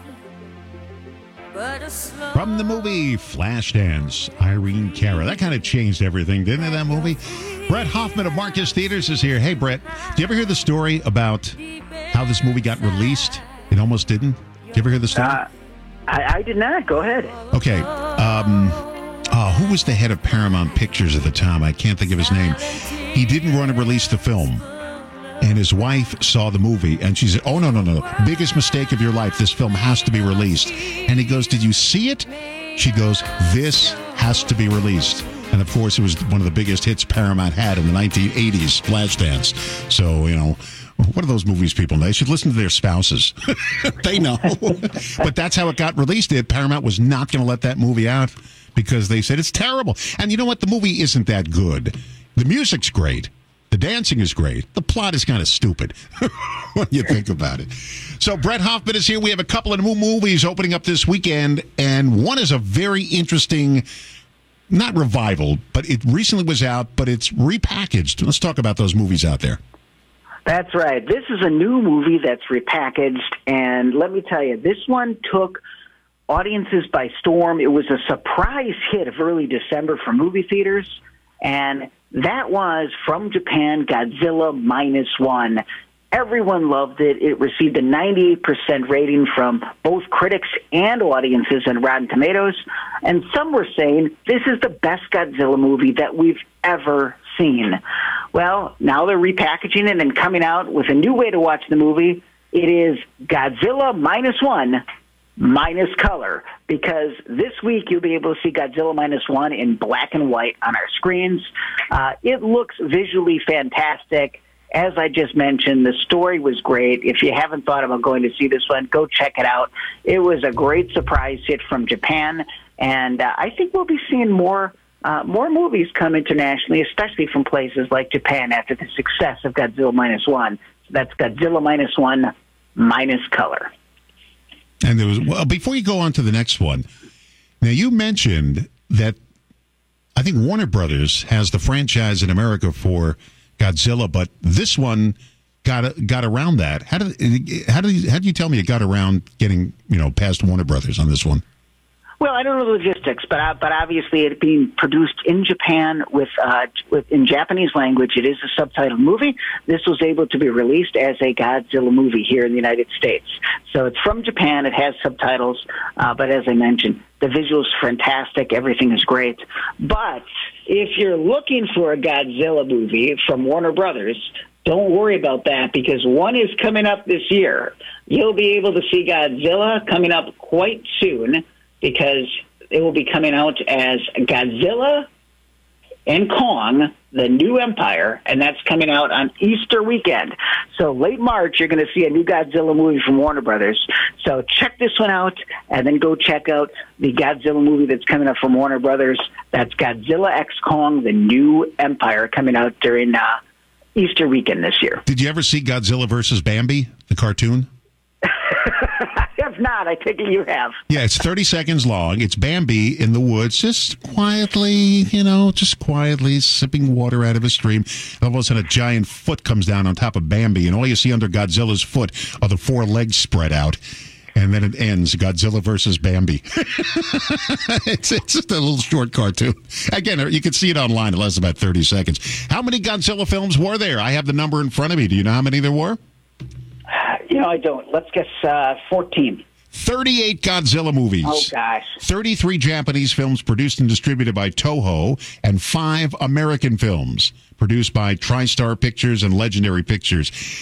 but a slow From the movie Flashdance, Irene Cara. That kind of changed everything, didn't it, that movie? Brett Hoffman of Marcus Theaters is here. Hey, Brett, do you ever hear the story about how this movie got released? It almost didn't. Did you ever hear the story? Uh, I, I did not. Go ahead. Okay. Um, uh, who was the head of Paramount Pictures at the time? I can't think of his name. He didn't want to release the film. And his wife saw the movie, and she said, oh, no, no, no, no. Biggest mistake of your life. This film has to be released. And he goes, did you see it? She goes, this has to be released. And, of course, it was one of the biggest hits Paramount had in the nineteen eighties, Flashdance. So, you know, what are those movies people know? They should listen to their spouses. They know. But that's how it got released. Paramount was not going to let that movie out because they said it's terrible. And you know what? The movie isn't that good. The music's great. The dancing is great. The plot is kind of stupid when you think about it. So Brett Hoffman is here. We have a couple of new movies opening up this weekend, and one is a very interesting, not revival, but it recently was out, but it's repackaged. Let's talk about those movies out there. That's right. This is a new movie that's repackaged, and let me tell you, this one took audiences by storm. It was a surprise hit of early December for movie theaters, and that was from Japan, Godzilla Minus One. Everyone loved it. It received a ninety-eight percent rating from both critics and audiences on Rotten Tomatoes. And some were saying this is the best Godzilla movie that we've ever seen. Well, now they're repackaging it and coming out with a new way to watch the movie. It is Godzilla Minus One, minus color, because this week you'll be able to see Godzilla Minus One in black and white on our screens. Uh, it looks visually fantastic. As I just mentioned, the story was great. If you haven't thought about going to see this one, go check it out. It was a great surprise hit from Japan, and uh, I think we'll be seeing more uh, more movies come internationally, especially from places like Japan after the success of Godzilla Minus One. So that's Godzilla Minus One, minus color. And there was, well, before you go on to the next one, now you mentioned that I think Warner Brothers has the franchise in America for Godzilla, but this one got got around that. How did how did how did you tell me it got around getting, you know, past Warner Brothers on this one? Well, I don't know the logistics, but uh, but obviously it being produced in Japan with uh, with in Japanese language, it is a subtitled movie. This was able to be released as a Godzilla movie here in the United States. So it's from Japan. It has subtitles, uh, but as I mentioned, the visuals are fantastic. Everything is great. But if you're looking for a Godzilla movie from Warner Brothers, don't worry about that because one is coming up this year. You'll be able to see Godzilla coming up quite soon, because it will be coming out as Godzilla and Kong, the New Empire, and that's coming out on Easter weekend. So late March, you're going to see a new Godzilla movie from Warner Brothers. So check this one out, and then go check out the Godzilla movie that's coming up from Warner Brothers. That's Godzilla x Kong, the New Empire, coming out during uh, Easter weekend this year. Did you ever see Godzilla versus Bambi, the cartoon? If not, I take it you have. Yeah, it's thirty seconds long. It's Bambi in the woods, just quietly, you know, just quietly sipping water out of a stream. All of a sudden, a giant foot comes down on top of Bambi, and all you see under Godzilla's foot are the four legs spread out. And then it ends, Godzilla versus Bambi. it's, it's just a little short cartoon. Again, you can see it online. It lasts about thirty seconds. How many Godzilla films were there? I have the number in front of me. Do you know how many there were? You know, I don't. Let's guess uh, fourteen. thirty-eight Godzilla movies. Oh, gosh. thirty-three Japanese films produced and distributed by Toho, and five American films produced by TriStar Pictures and Legendary Pictures.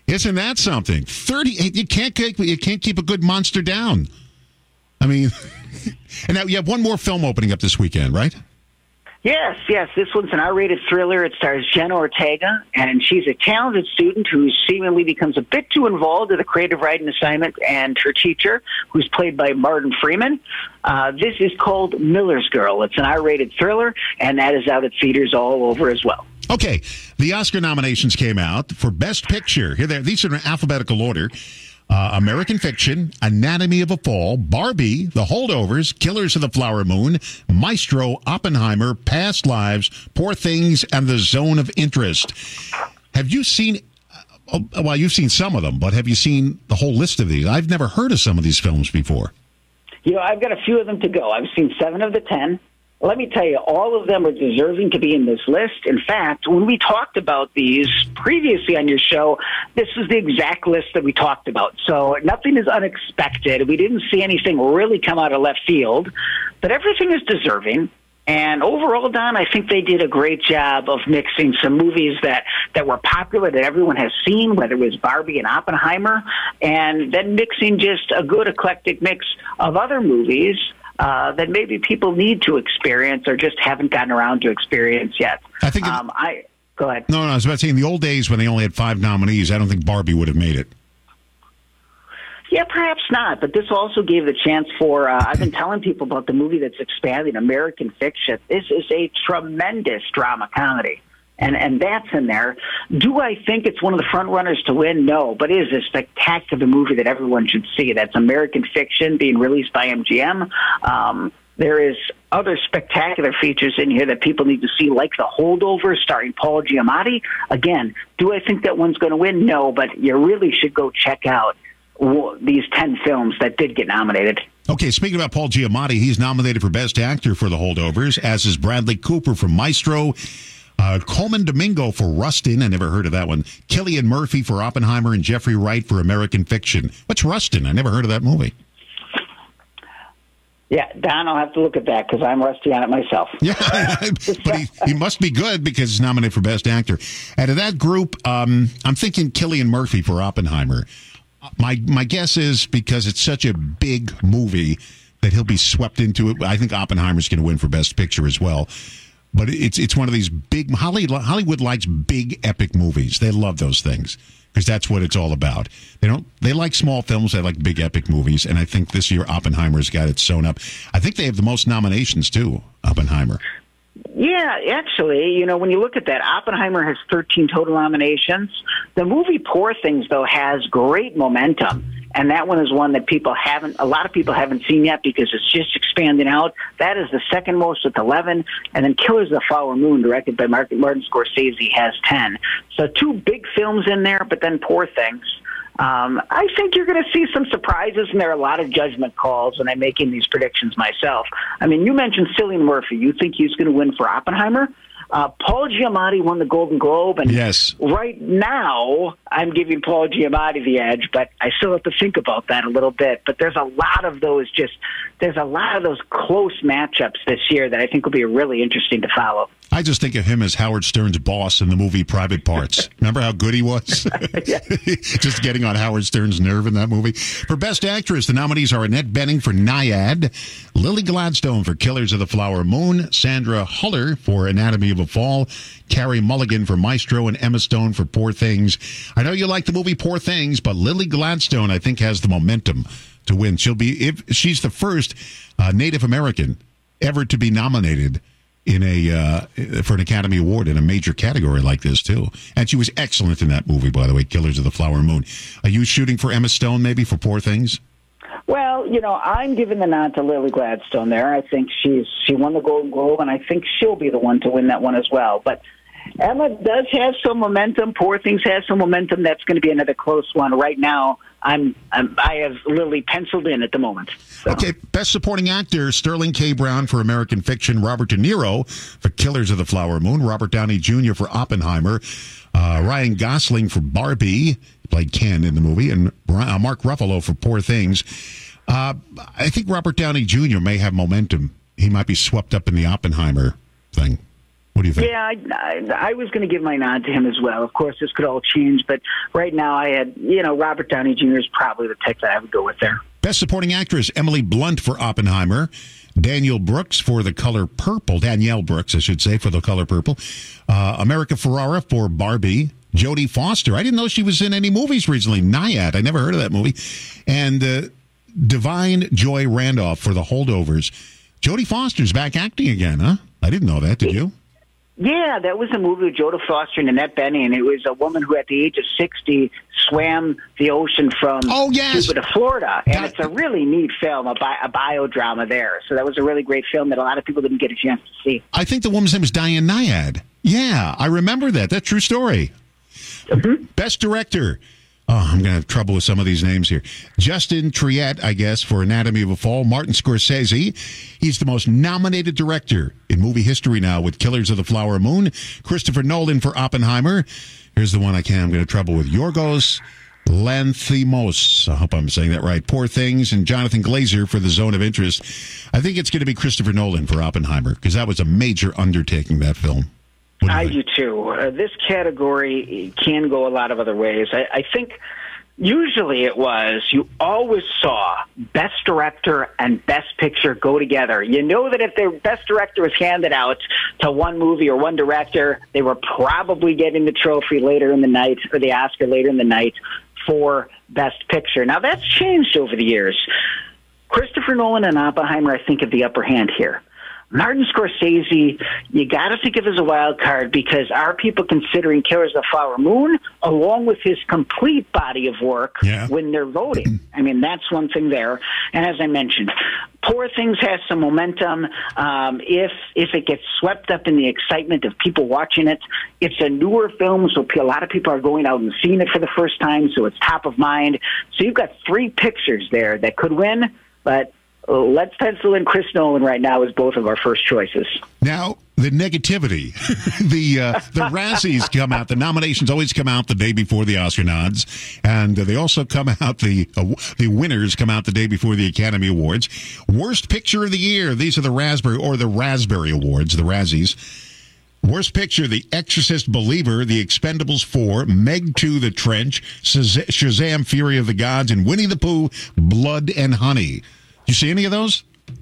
Isn't that something? thirty-eight. You can't keep, you can't keep a good monster down. I mean, and now you have one more film opening up this weekend, right? Yes, yes. This one's an R-rated thriller. It stars Jenna Ortega, and she's a talented student who seemingly becomes a bit too involved with a creative writing assignment, and her teacher, who's played by Martin Freeman. Uh, this is called Miller's Girl. It's an R-rated thriller, and that is out at theaters all over as well. Okay, the Oscar nominations came out for Best Picture. Here, they these are in alphabetical order. Uh, American Fiction, Anatomy of a Fall, Barbie, The Holdovers, Killers of the Flower Moon, Maestro, Oppenheimer, Past Lives, Poor Things, and The Zone of Interest. Have you seen, uh, well, you've seen some of them, but have you seen the whole list of these? I've never heard of some of these films before. You know, I've got a few of them to go. I've seen seven of the ten. Let me tell you, all of them are deserving to be in this list. In fact, when we talked about these previously on your show, this is the exact list that we talked about. So nothing is unexpected. We didn't see anything really come out of left field, but everything is deserving. And overall, Don, I think they did a great job of mixing some movies that, that were popular, that everyone has seen, whether it was Barbie and Oppenheimer, and then mixing just a good eclectic mix of other movies Uh, that maybe people need to experience or just haven't gotten around to experience yet. I think. It, um, I go ahead. No, no, I was about to say, in the old days when they only had five nominees, I don't think Barbie would have made it. Yeah, perhaps not. But this also gave the chance for. Uh, I've been telling people about the movie that's expanding, American Fiction. This is a tremendous drama comedy. And and that's in there. Do I think it's one of the front runners to win? No, but it is a spectacular movie that everyone should see. That's American Fiction, being released by M G M. Um, there is other spectacular features in here that people need to see, like The Holdovers, starring Paul Giamatti. Again, do I think that one's going to win? No, but you really should go check out these ten films that did get nominated. Okay, speaking about Paul Giamatti, he's nominated for Best Actor for The Holdovers, as is Bradley Cooper for Maestro. Uh, Coleman Domingo for Rustin. I never heard of that one. Cillian Murphy for Oppenheimer, and Jeffrey Wright for American Fiction. What's Rustin? I never heard of that movie. Yeah, Don, I'll have to look at that because I'm rusty on it myself. Yeah, but he, he must be good because he's nominated for Best Actor. Out of that group, um, I'm thinking Cillian Murphy for Oppenheimer. My my guess is because it's such a big movie that he'll be swept into it. I think Oppenheimer's going to win for Best Picture as well. But it's it's one of these big Hollywood likes big epic movies. They love those things because that's what it's all about. They don't they like small films. They like big epic movies. And I think this year Oppenheimer's got it sewn up. I think they have the most nominations too. Oppenheimer. Yeah, actually, you know, when you look at that, Oppenheimer has thirteen total nominations. The movie Poor Things, though, has great momentum. And that one is one that people haven't, a lot of people haven't seen yet because it's just expanding out. That is the second most with eleven. And then Killers of the Flower Moon, directed by Martin, Martin Scorsese, has ten. So two big films in there, but then Poor Things. Um, I think you're going to see some surprises, and there are a lot of judgment calls when I'm making these predictions myself. I mean, you mentioned Cillian Murphy. You think he's going to win for Oppenheimer? Uh, Paul Giamatti won the Golden Globe, and yes. right now I'm giving Paul Giamatti the edge, but I still have to think about that a little bit. But there's a lot of those just there's a lot of those close matchups this year that I think will be really interesting to follow. I just think of him as Howard Stern's boss in the movie Private Parts. Remember how good he was? Just getting on Howard Stern's nerve in that movie. For Best Actress, the nominees are Annette Bening for Nyad, Lily Gladstone for Killers of the Flower Moon, Sandra Huller for Anatomy of a Fall, Carey Mulligan for Maestro, and Emma Stone for Poor Things. I know you like the movie Poor Things, but Lily Gladstone, I think, has the momentum to win. She'll be, if she's the first uh, Native American ever to be nominated in a uh, for an Academy Award in a major category like this, too. And she was excellent in that movie, by the way, Killers of the Flower Moon. Are you shooting for Emma Stone, maybe, for Poor Things? Well, you know, I'm giving the nod to Lily Gladstone there. I think she's she won the Golden Globe, and I think she'll be the one to win that one as well. But Emma does have some momentum. Poor Things has some momentum. That's going to be another close one. Right now, I'm, I'm I have Lily penciled in at the moment. So. Okay, Best Supporting Actor, Sterling K. Brown for American Fiction, Robert De Niro for Killers of the Flower Moon, Robert Downey Junior for Oppenheimer, uh, Ryan Gosling for Barbie, he played Ken in the movie, and uh, Mark Ruffalo for Poor Things. Uh, I think Robert Downey Junior may have momentum. He might be swept up in the Oppenheimer thing. What do you think? Yeah, I, I, I was going to give my nod to him as well. Of course, this could all change, but right now I had, you know, Robert Downey Junior is probably the pick that I would go with there. Best Supporting Actress, Emily Blunt for Oppenheimer. Daniel Brooks for The Color Purple. Danielle Brooks, I should say, for The Color Purple. Uh, America Ferrera for Barbie. Jodie Foster. I didn't know she was in any movies recently. Nyad. I never heard of that movie. And uh, Divine Joy Randolph for The Holdovers. Jodie Foster's back acting again, huh? I didn't know that. Did you? Yeah, that was a movie with Jodie Foster and Annette Bening, and it was a woman who, at the age of sixty, swam the ocean from oh, yes. Cuba to Florida. And that, it's a really neat film, a, bi- a biodrama there. So that was a really great film that a lot of people didn't get a chance to see. I think the woman's name is Diane Nyad. Yeah, I remember that. That's a true story. Mm-hmm. Best Director. Oh, I'm going to have trouble with some of these names here. Justin Triet, I guess, for Anatomy of a Fall. Martin Scorsese. He's the most nominated director in movie history now with Killers of the Flower Moon. Christopher Nolan for Oppenheimer. Here's the one I can't. I'm going to have trouble with. Yorgos Lanthimos. I hope I'm saying that right. Poor Things. And Jonathan Glazer for The Zone of Interest. I think it's going to be Christopher Nolan for Oppenheimer because that was a major undertaking, that film. Do I do too. Uh, this category can go a lot of other ways. I, I think usually it was you always saw Best Director and Best Picture go together. You know that if their Best Director was handed out to one movie or one director, they were probably getting the trophy later in the night or the Oscar later in the night for Best Picture. Now, that's changed over the years. Christopher Nolan and Oppenheimer, I think, have the upper hand here. Martin Scorsese, you got to think of as a wild card because are people considering Killers of the Flower Moon along with his complete body of work yeah. when they're voting? I mean, that's one thing there. And as I mentioned, Poor Things has some momentum. Um, if if it gets swept up in the excitement of people watching it, it's a newer film, so a lot of people are going out and seeing it for the first time, so it's top of mind. So you've got three pictures there that could win, but let's pencil in Chris Nolan right now as both of our first choices. Now, the negativity. the uh, the Razzies come out. The nominations always come out the day before the Oscar nods. And uh, they also come out, the uh, the winners come out the day before the Academy Awards. Worst Picture of the Year. These are the Raspberry, or the Raspberry Awards, the Razzies. Worst Picture, The Exorcist Believer, The Expendables four, Meg two, The Trench, Shaz- Shazam, Fury of the Gods, and Winnie the Pooh, Blood and Honey. You see any of those?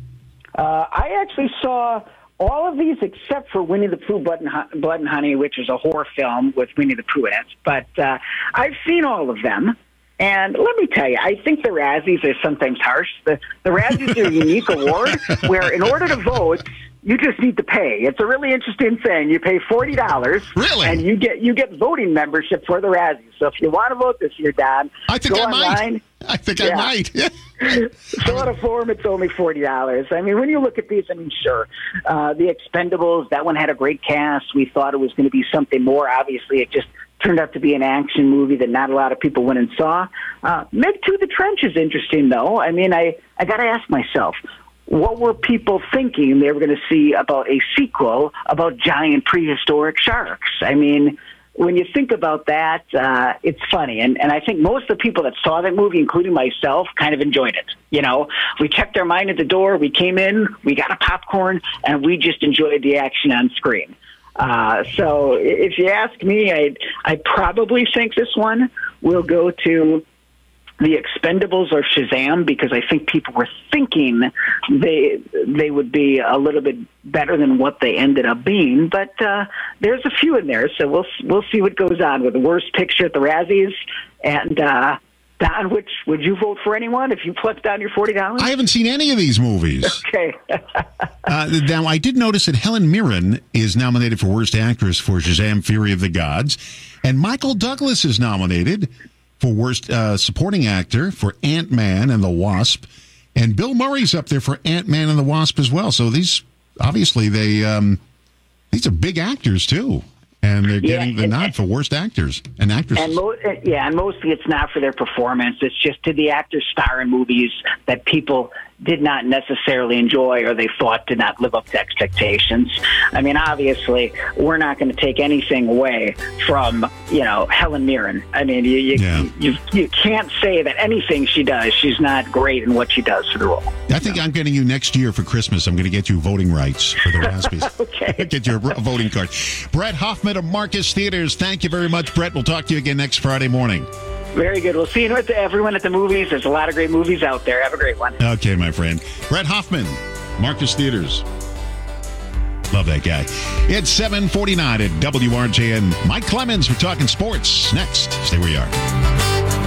Uh, I actually saw all of these except for Winnie the Pooh, Blood and, Ho- Blood and Honey, which is a horror film with Winnie the Pooh in it. But uh, I've seen all of them. And let me tell you, I think the Razzies are sometimes harsh. The, the Razzies are a unique award where in order to vote, you just need to pay. It's a really interesting thing. You pay forty dollars, really, and you get you get voting membership for the Razzies. So if you want to vote this year, Don, I think go I online. might. I think yeah. I might. Fill out a form. It's only forty dollars. I mean, when you look at these, I mean, sure, uh, the Expendables. That one had a great cast. We thought it was going to be something more. Obviously, it just turned out to be an action movie that not a lot of people went and saw. Uh, Meg two, The Trench is interesting, though. I mean, I I got to ask myself, what were people thinking they were going to see about a sequel about giant prehistoric sharks? I mean, when you think about that, uh, it's funny. And, and I think most of the people that saw that movie, including myself, kind of enjoyed it. You know, we checked our mind at the door, we came in, we got a popcorn, and we just enjoyed the action on screen. Uh, so if you ask me, I I probably think this one will go to The Expendables or Shazam, because I think people were thinking they they would be a little bit better than what they ended up being. But uh, there's a few in there, so we'll we'll see what goes on with the Worst Picture at the Razzies. And uh, Don, which would you vote for anyone if you flipped down your forty dollars? I haven't seen any of these movies. Okay. uh, now, I did notice that Helen Mirren is nominated for Worst Actress for Shazam, Fury of the Gods, and Michael Douglas is nominated for Worst uh, Supporting Actor for Ant-Man and the Wasp, and Bill Murray's up there for Ant-Man and the Wasp as well. So these, obviously, they um, these are big actors too, and they're getting yeah, the nod and, for Worst Actors and Actresses. And mo- yeah, and mostly it's not for their performance. It's just to the actors star in movies that people did not necessarily enjoy or they thought did not live up to expectations. I mean, obviously, we're not going to take anything away from, you know, Helen Mirren. I mean, you you, Yeah. you you can't say that anything she does, she's not great in what she does for the role. I think I'm getting you next year for Christmas. I'm going to get you voting rights for the Raspies. Okay. Get you a ro- voting card. Brett Hoffman of Marcus Theaters. Thank you very much, Brett. We'll talk to you again next Friday morning. Very good. We'll see you with everyone at the movies. There's a lot of great movies out there. Have a great one. Okay, my friend. Brett Hoffman, Marcus Theaters. Love that guy. It's seven forty-nine at W R J N. Mike Clemens, we're talking sports. Next, stay where you are.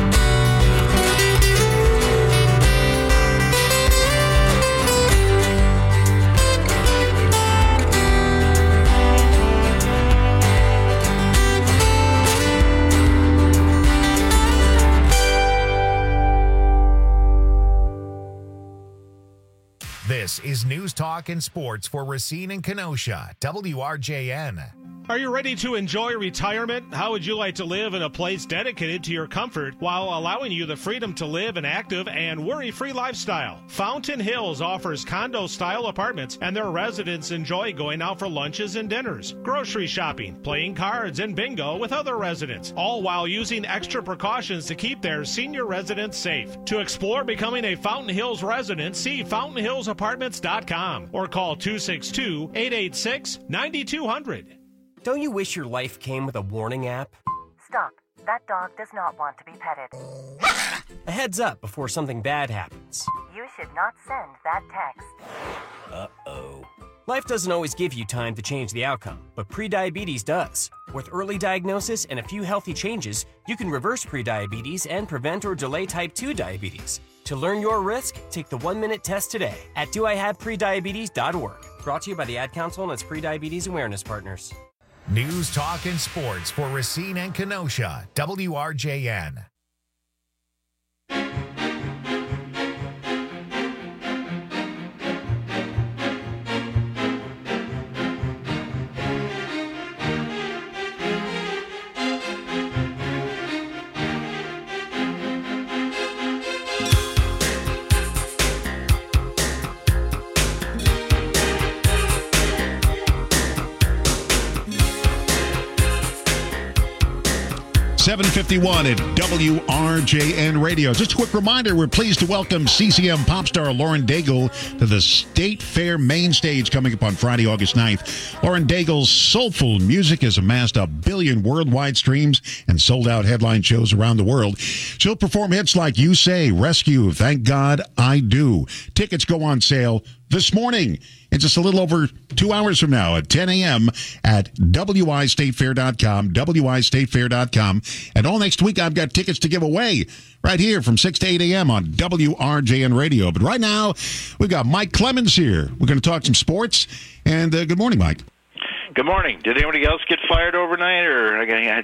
This is News Talk and Sports for Racine and Kenosha, W R J N. Are you ready to enjoy retirement? How would you like to live in a place dedicated to your comfort while allowing you the freedom to live an active and worry-free lifestyle? Fountain Hills offers condo-style apartments, and their residents enjoy going out for lunches and dinners, grocery shopping, playing cards, and bingo with other residents, all while using extra precautions to keep their senior residents safe. To explore becoming a Fountain Hills resident, see fountain hills apartments dot com or call two six two, eight eight six, nine two zero zero. Don't you wish your life came with a warning app? Stop. That dog does not want to be petted. A heads up before something bad happens. You should not send that text. Uh-oh. Life doesn't always give you time to change the outcome, but prediabetes does. With early diagnosis and a few healthy changes, you can reverse prediabetes and prevent or delay type two diabetes. To learn your risk, take the one-minute test today at do I have prediabetes dot org. Brought to you by the Ad Council and its Prediabetes Awareness Partners. News, talk, and sports for Racine and Kenosha, W R J N. seven fifty-one at W R J N Radio. Just a quick reminder, we're pleased to welcome C C M pop star Lauren Daigle to the State Fair main stage coming up on Friday, August ninth. Lauren Daigle's soulful music has amassed a billion worldwide streams and sold out headline shows around the world. She'll perform hits like You Say, Rescue, Thank God I Do. Tickets go on sale this morning. It's just a little over two hours from now at ten a.m. at W I State Fair dot com, W I State Fair dot com. And all next week, I've got tickets to give away right here from six to eight a.m. on W R J N Radio. But right now, we've got Mike Clemens here. We're going to talk some sports. And uh, good morning, Mike. Good morning. Did anybody else get fired overnight? Or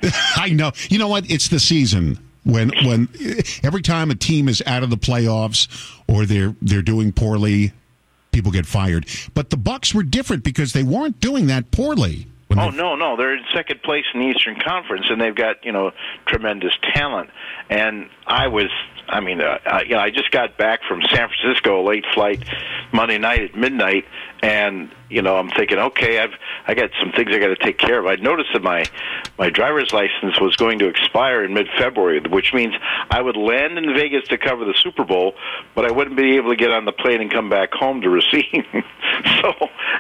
I know. You know what? It's the season. When when every time a team is out of the playoffs or they're they're doing poorly, people get fired. But the Bucks were different because they weren't doing that poorly. Oh, no, no. They're in second place in the Eastern Conference, and they've got, you know, tremendous talent. And I was, I mean, uh, I, you know, I just got back from San Francisco, a late flight Monday night at midnight, and, you know, I'm thinking, okay, I've I got some things I got to take care of. I noticed that my, my driver's license was going to expire in mid-February, which means I would land in Vegas to cover the Super Bowl, but I wouldn't be able to get on the plane and come back home to Racine. so,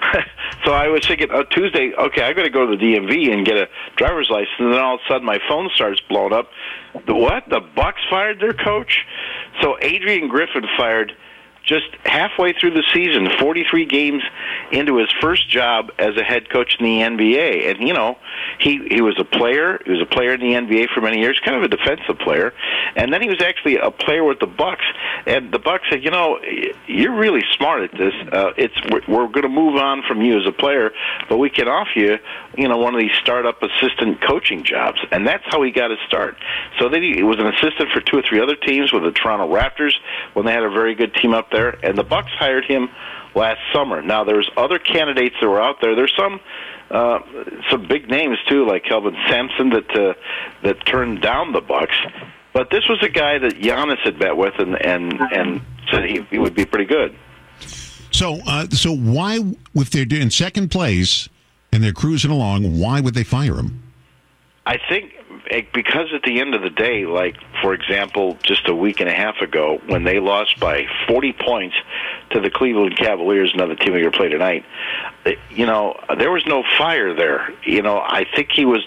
so I was thinking, oh, Tuesday, okay, I got to go to the D M V and get a driver's license, and then all of a sudden my phone starts blowing up. The what? The Bucks fired their coach? So Adrian Griffin fired just halfway through the season, forty-three games into his first job as a head coach in the N B A. And, you know, he, he was a player. He was a player in the N B A for many years, kind of a defensive player. And then he was actually a player with the Bucks. And the Bucks said, you know, you're really smart at this. Uh, it's We're, we're going to move on from you as a player, but we can offer you, you know, one of these startup assistant coaching jobs. And that's how he got his start. So then he was an assistant for two or three other teams with the Toronto Raptors when they had a very good team up there, and the Bucks hired him last summer. Now, there's other candidates that were out there. There's some uh, some big names too, like Kelvin Sampson, that uh, that turned down the Bucks. But this was a guy that Giannis had met with, and and and said he, he would be pretty good. So, uh, so why, if they're in second place and they're cruising along, why would they fire him? I think because at the end of the day, like, for example, just a week and a half ago, when they lost by forty points to the Cleveland Cavaliers, another team we're going to play tonight, you know, there was no fire there. You know, I think he was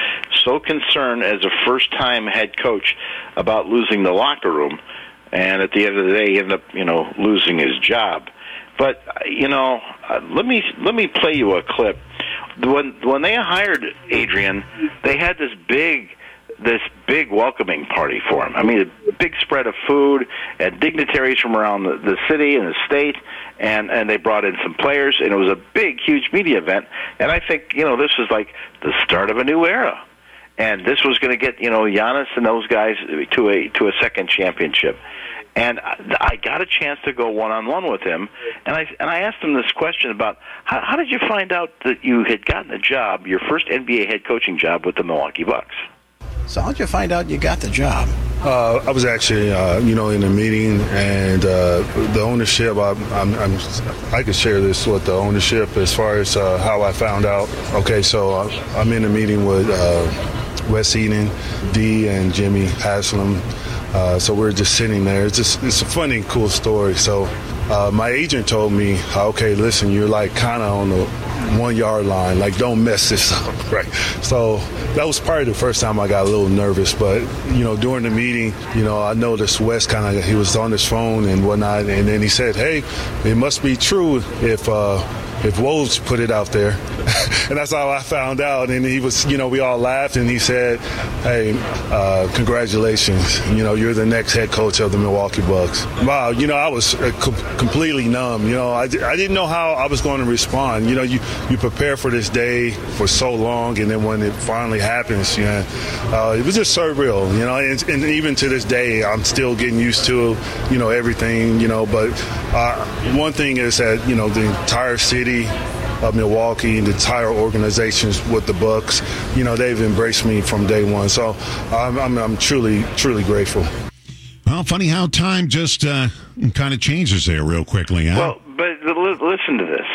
so concerned as a first-time head coach about losing the locker room, and at the end of the day, he ended up, you know, losing his job. But, you know, uh, let me let me play you a clip. When when they hired Adrian, they had this big this big welcoming party for him. I mean, a big spread of food and dignitaries from around the, the city and the state, and, and they brought in some players, and it was a big, huge media event. And I think, you know, this is like the start of a new era. And this was going to get, you know, Giannis and those guys to a to a second championship. And I got a chance to go one-on-one with him, and I and I asked him this question about how, how did you find out that you had gotten a job, your first N B A head coaching job with the Milwaukee Bucks? So how did you find out you got the job? Uh, I was actually, uh, you know, in a meeting, and uh, the ownership, I, I'm, I'm, I could share this with the ownership as far as uh, how I found out. Okay, so I'm in a meeting with uh, Wes Eden, D, and Jimmy Haslam. Uh, so we're just sitting there. It's just it's a funny, cool story. So uh, my agent told me, okay, listen, you're like kind of on the one yard line. Like, don't mess this up, right? So that was probably the first time I got a little nervous. But, you know, during the meeting, you know, I noticed Wes kind of, he was on his phone and whatnot. And then he said, hey, it must be true if uh, if Woj put it out there. And that's how I found out. And he was, you know, we all laughed, and he said, hey, uh, congratulations. You know, you're the next head coach of the Milwaukee Bucks. Wow, you know, I was uh, com- completely numb. You know, I, d- I didn't know how I was going to respond. You know, you, you prepare for this day for so long, and then when it finally happens, you know, uh, it was just surreal, you know, and, and even to this day, I'm still getting used to, you know, everything, you know, but uh, one thing is that, you know, the entire city of Milwaukee and the entire organizations with the Bucks, you know, they've embraced me from day one. So I'm, I'm, I'm truly, truly grateful. Well, funny how time just uh, kind of changes there real quickly, huh? Well, but listen to this.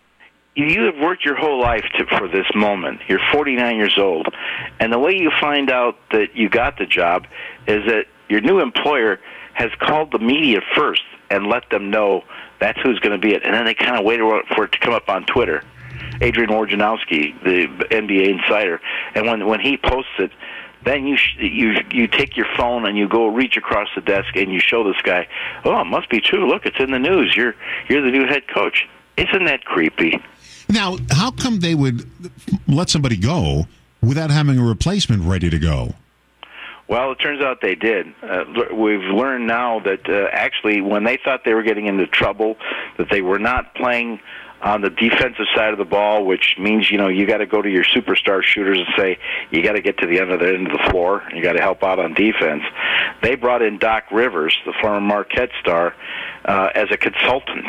You have worked your whole life to, for this moment. You're forty-nine years old, and the way you find out that you got the job is that your new employer has called the media first and let them know that's who's going to be it. And then they kind of waited for it to come up on Twitter. Adrian Wojnarowski, the N B A insider, and when when he posts it, then you sh- you you take your phone and you go reach across the desk and you show this guy, oh, it must be true. Look, it's in the news. You're you're the new head coach. Isn't that creepy? Now, how come they would let somebody go without having a replacement ready to go? Well, it turns out they did. Uh, we've learned now that uh, actually when they thought they were getting into trouble, that they were not playing on the defensive side of the ball, which means, you know, you got to go to your superstar shooters and say, you got to get to the end of the end of the floor, you got to help out on defense. They brought in Doc Rivers, the former Marquette star, uh, as a consultant,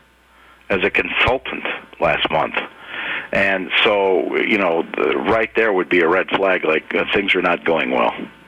as a consultant last month. And so, you know, the, right there would be a red flag, like uh, things are not going well.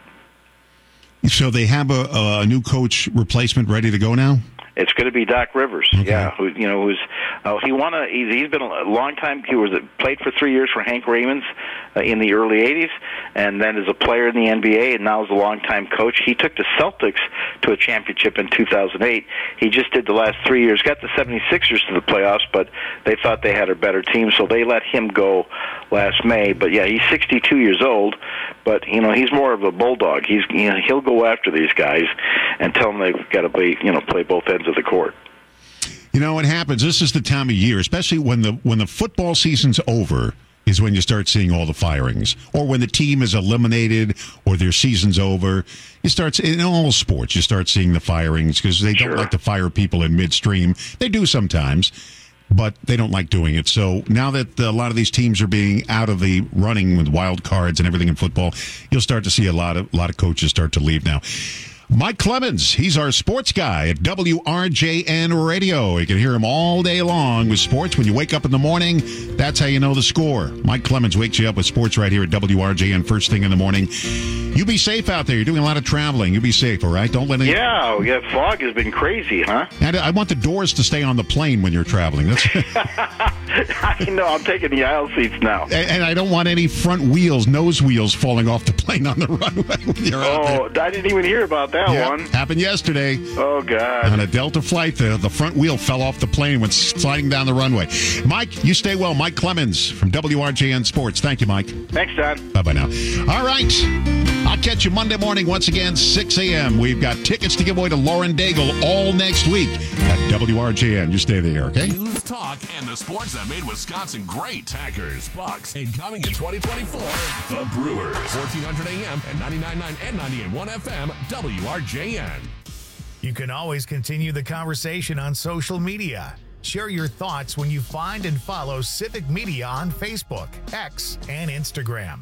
So they have a, a new coach replacement ready to go now? It's going to be Doc Rivers, okay. yeah. Who you know who's uh, he won a he's, he's been a long time. He was played for three years for Hank Ramons uh, in the early eighties, and then as a player in the N B A, and now as a longtime coach. He took the Celtics to a championship in two thousand eight. He just did the last three years, got the seventy-sixers to the playoffs, but they thought they had a better team, so they let him go last May. But yeah, he's sixty-two years old, but you know he's more of a bulldog. He's you know he'll go after these guys and tell them they've got to play you know play both ends of the court. You know what happens? This is the time of year, especially when the when the football season's over, is when you start seeing all the firings, or when the team is eliminated or their season's over. You start in all sports. You start seeing the firings because they don't sure. like to fire people in midstream. They do sometimes, but they don't like doing it. So now that a lot of these teams are being out of the running with wild cards and everything in football, you'll start to see a lot of a lot of coaches start to leave now. Mike Clemens, he's our sports guy at W R J N Radio. You can hear him all day long with sports. When you wake up in the morning, that's how you know the score. Mike Clemens wakes you up with sports right here at W R J N first thing in the morning. You be safe out there. You're doing a lot of traveling. You be safe, all right? Don't let any... Yeah, yeah, fog has been crazy, huh? And I want the doors to stay on the plane when you're traveling. That's... I know, I'm taking the aisle seats now. And, and I don't want any front wheels, nose wheels falling off the plane on the runway when you're out Oh, there. I didn't even hear about that Yeah, one. happened yesterday. Oh, God. On a Delta flight, the, the front wheel fell off the plane, went sliding down the runway. Mike, you stay well. Mike Clemens from W R J N Sports. Thank you, Mike. Thanks, Don. Bye-bye now. All right. I'll catch you Monday morning once again, six a.m. We've got tickets to give away to Lauren Daigle all next week at W R J N. You stay there, okay? News, talk, and the sports that made Wisconsin great. Packers, Bucks, and coming in twenty twenty-four, the Brewers. fourteen hundred A M and ninety-nine point nine and ninety-eight point one F M, W R J N. You can always continue the conversation on social media. Share your thoughts when you find and follow Civic Media on Facebook, X, and Instagram.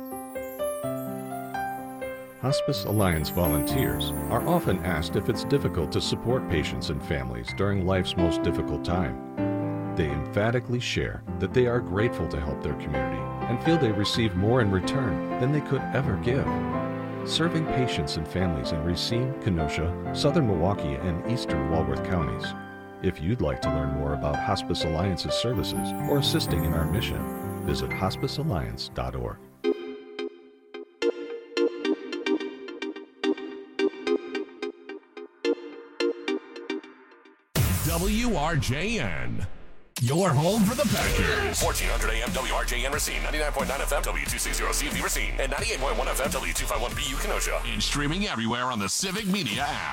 Hospice Alliance volunteers are often asked if it's difficult to support patients and families during life's most difficult time. They emphatically share that they are grateful to help their community and feel they receive more in return than they could ever give. Serving patients and families in Racine, Kenosha, Southern Milwaukee, and Eastern Walworth counties. If you'd like to learn more about Hospice Alliance's services or assisting in our mission, visit hospice alliance dot org. W R J N. Your home for the Packers. fourteen hundred A M W R J N Racine, ninety-nine point nine F M W two sixty C V Racine, and ninety-eight point one F M W two fifty-one B U Kenosha. And streaming everywhere on the Civic Media app.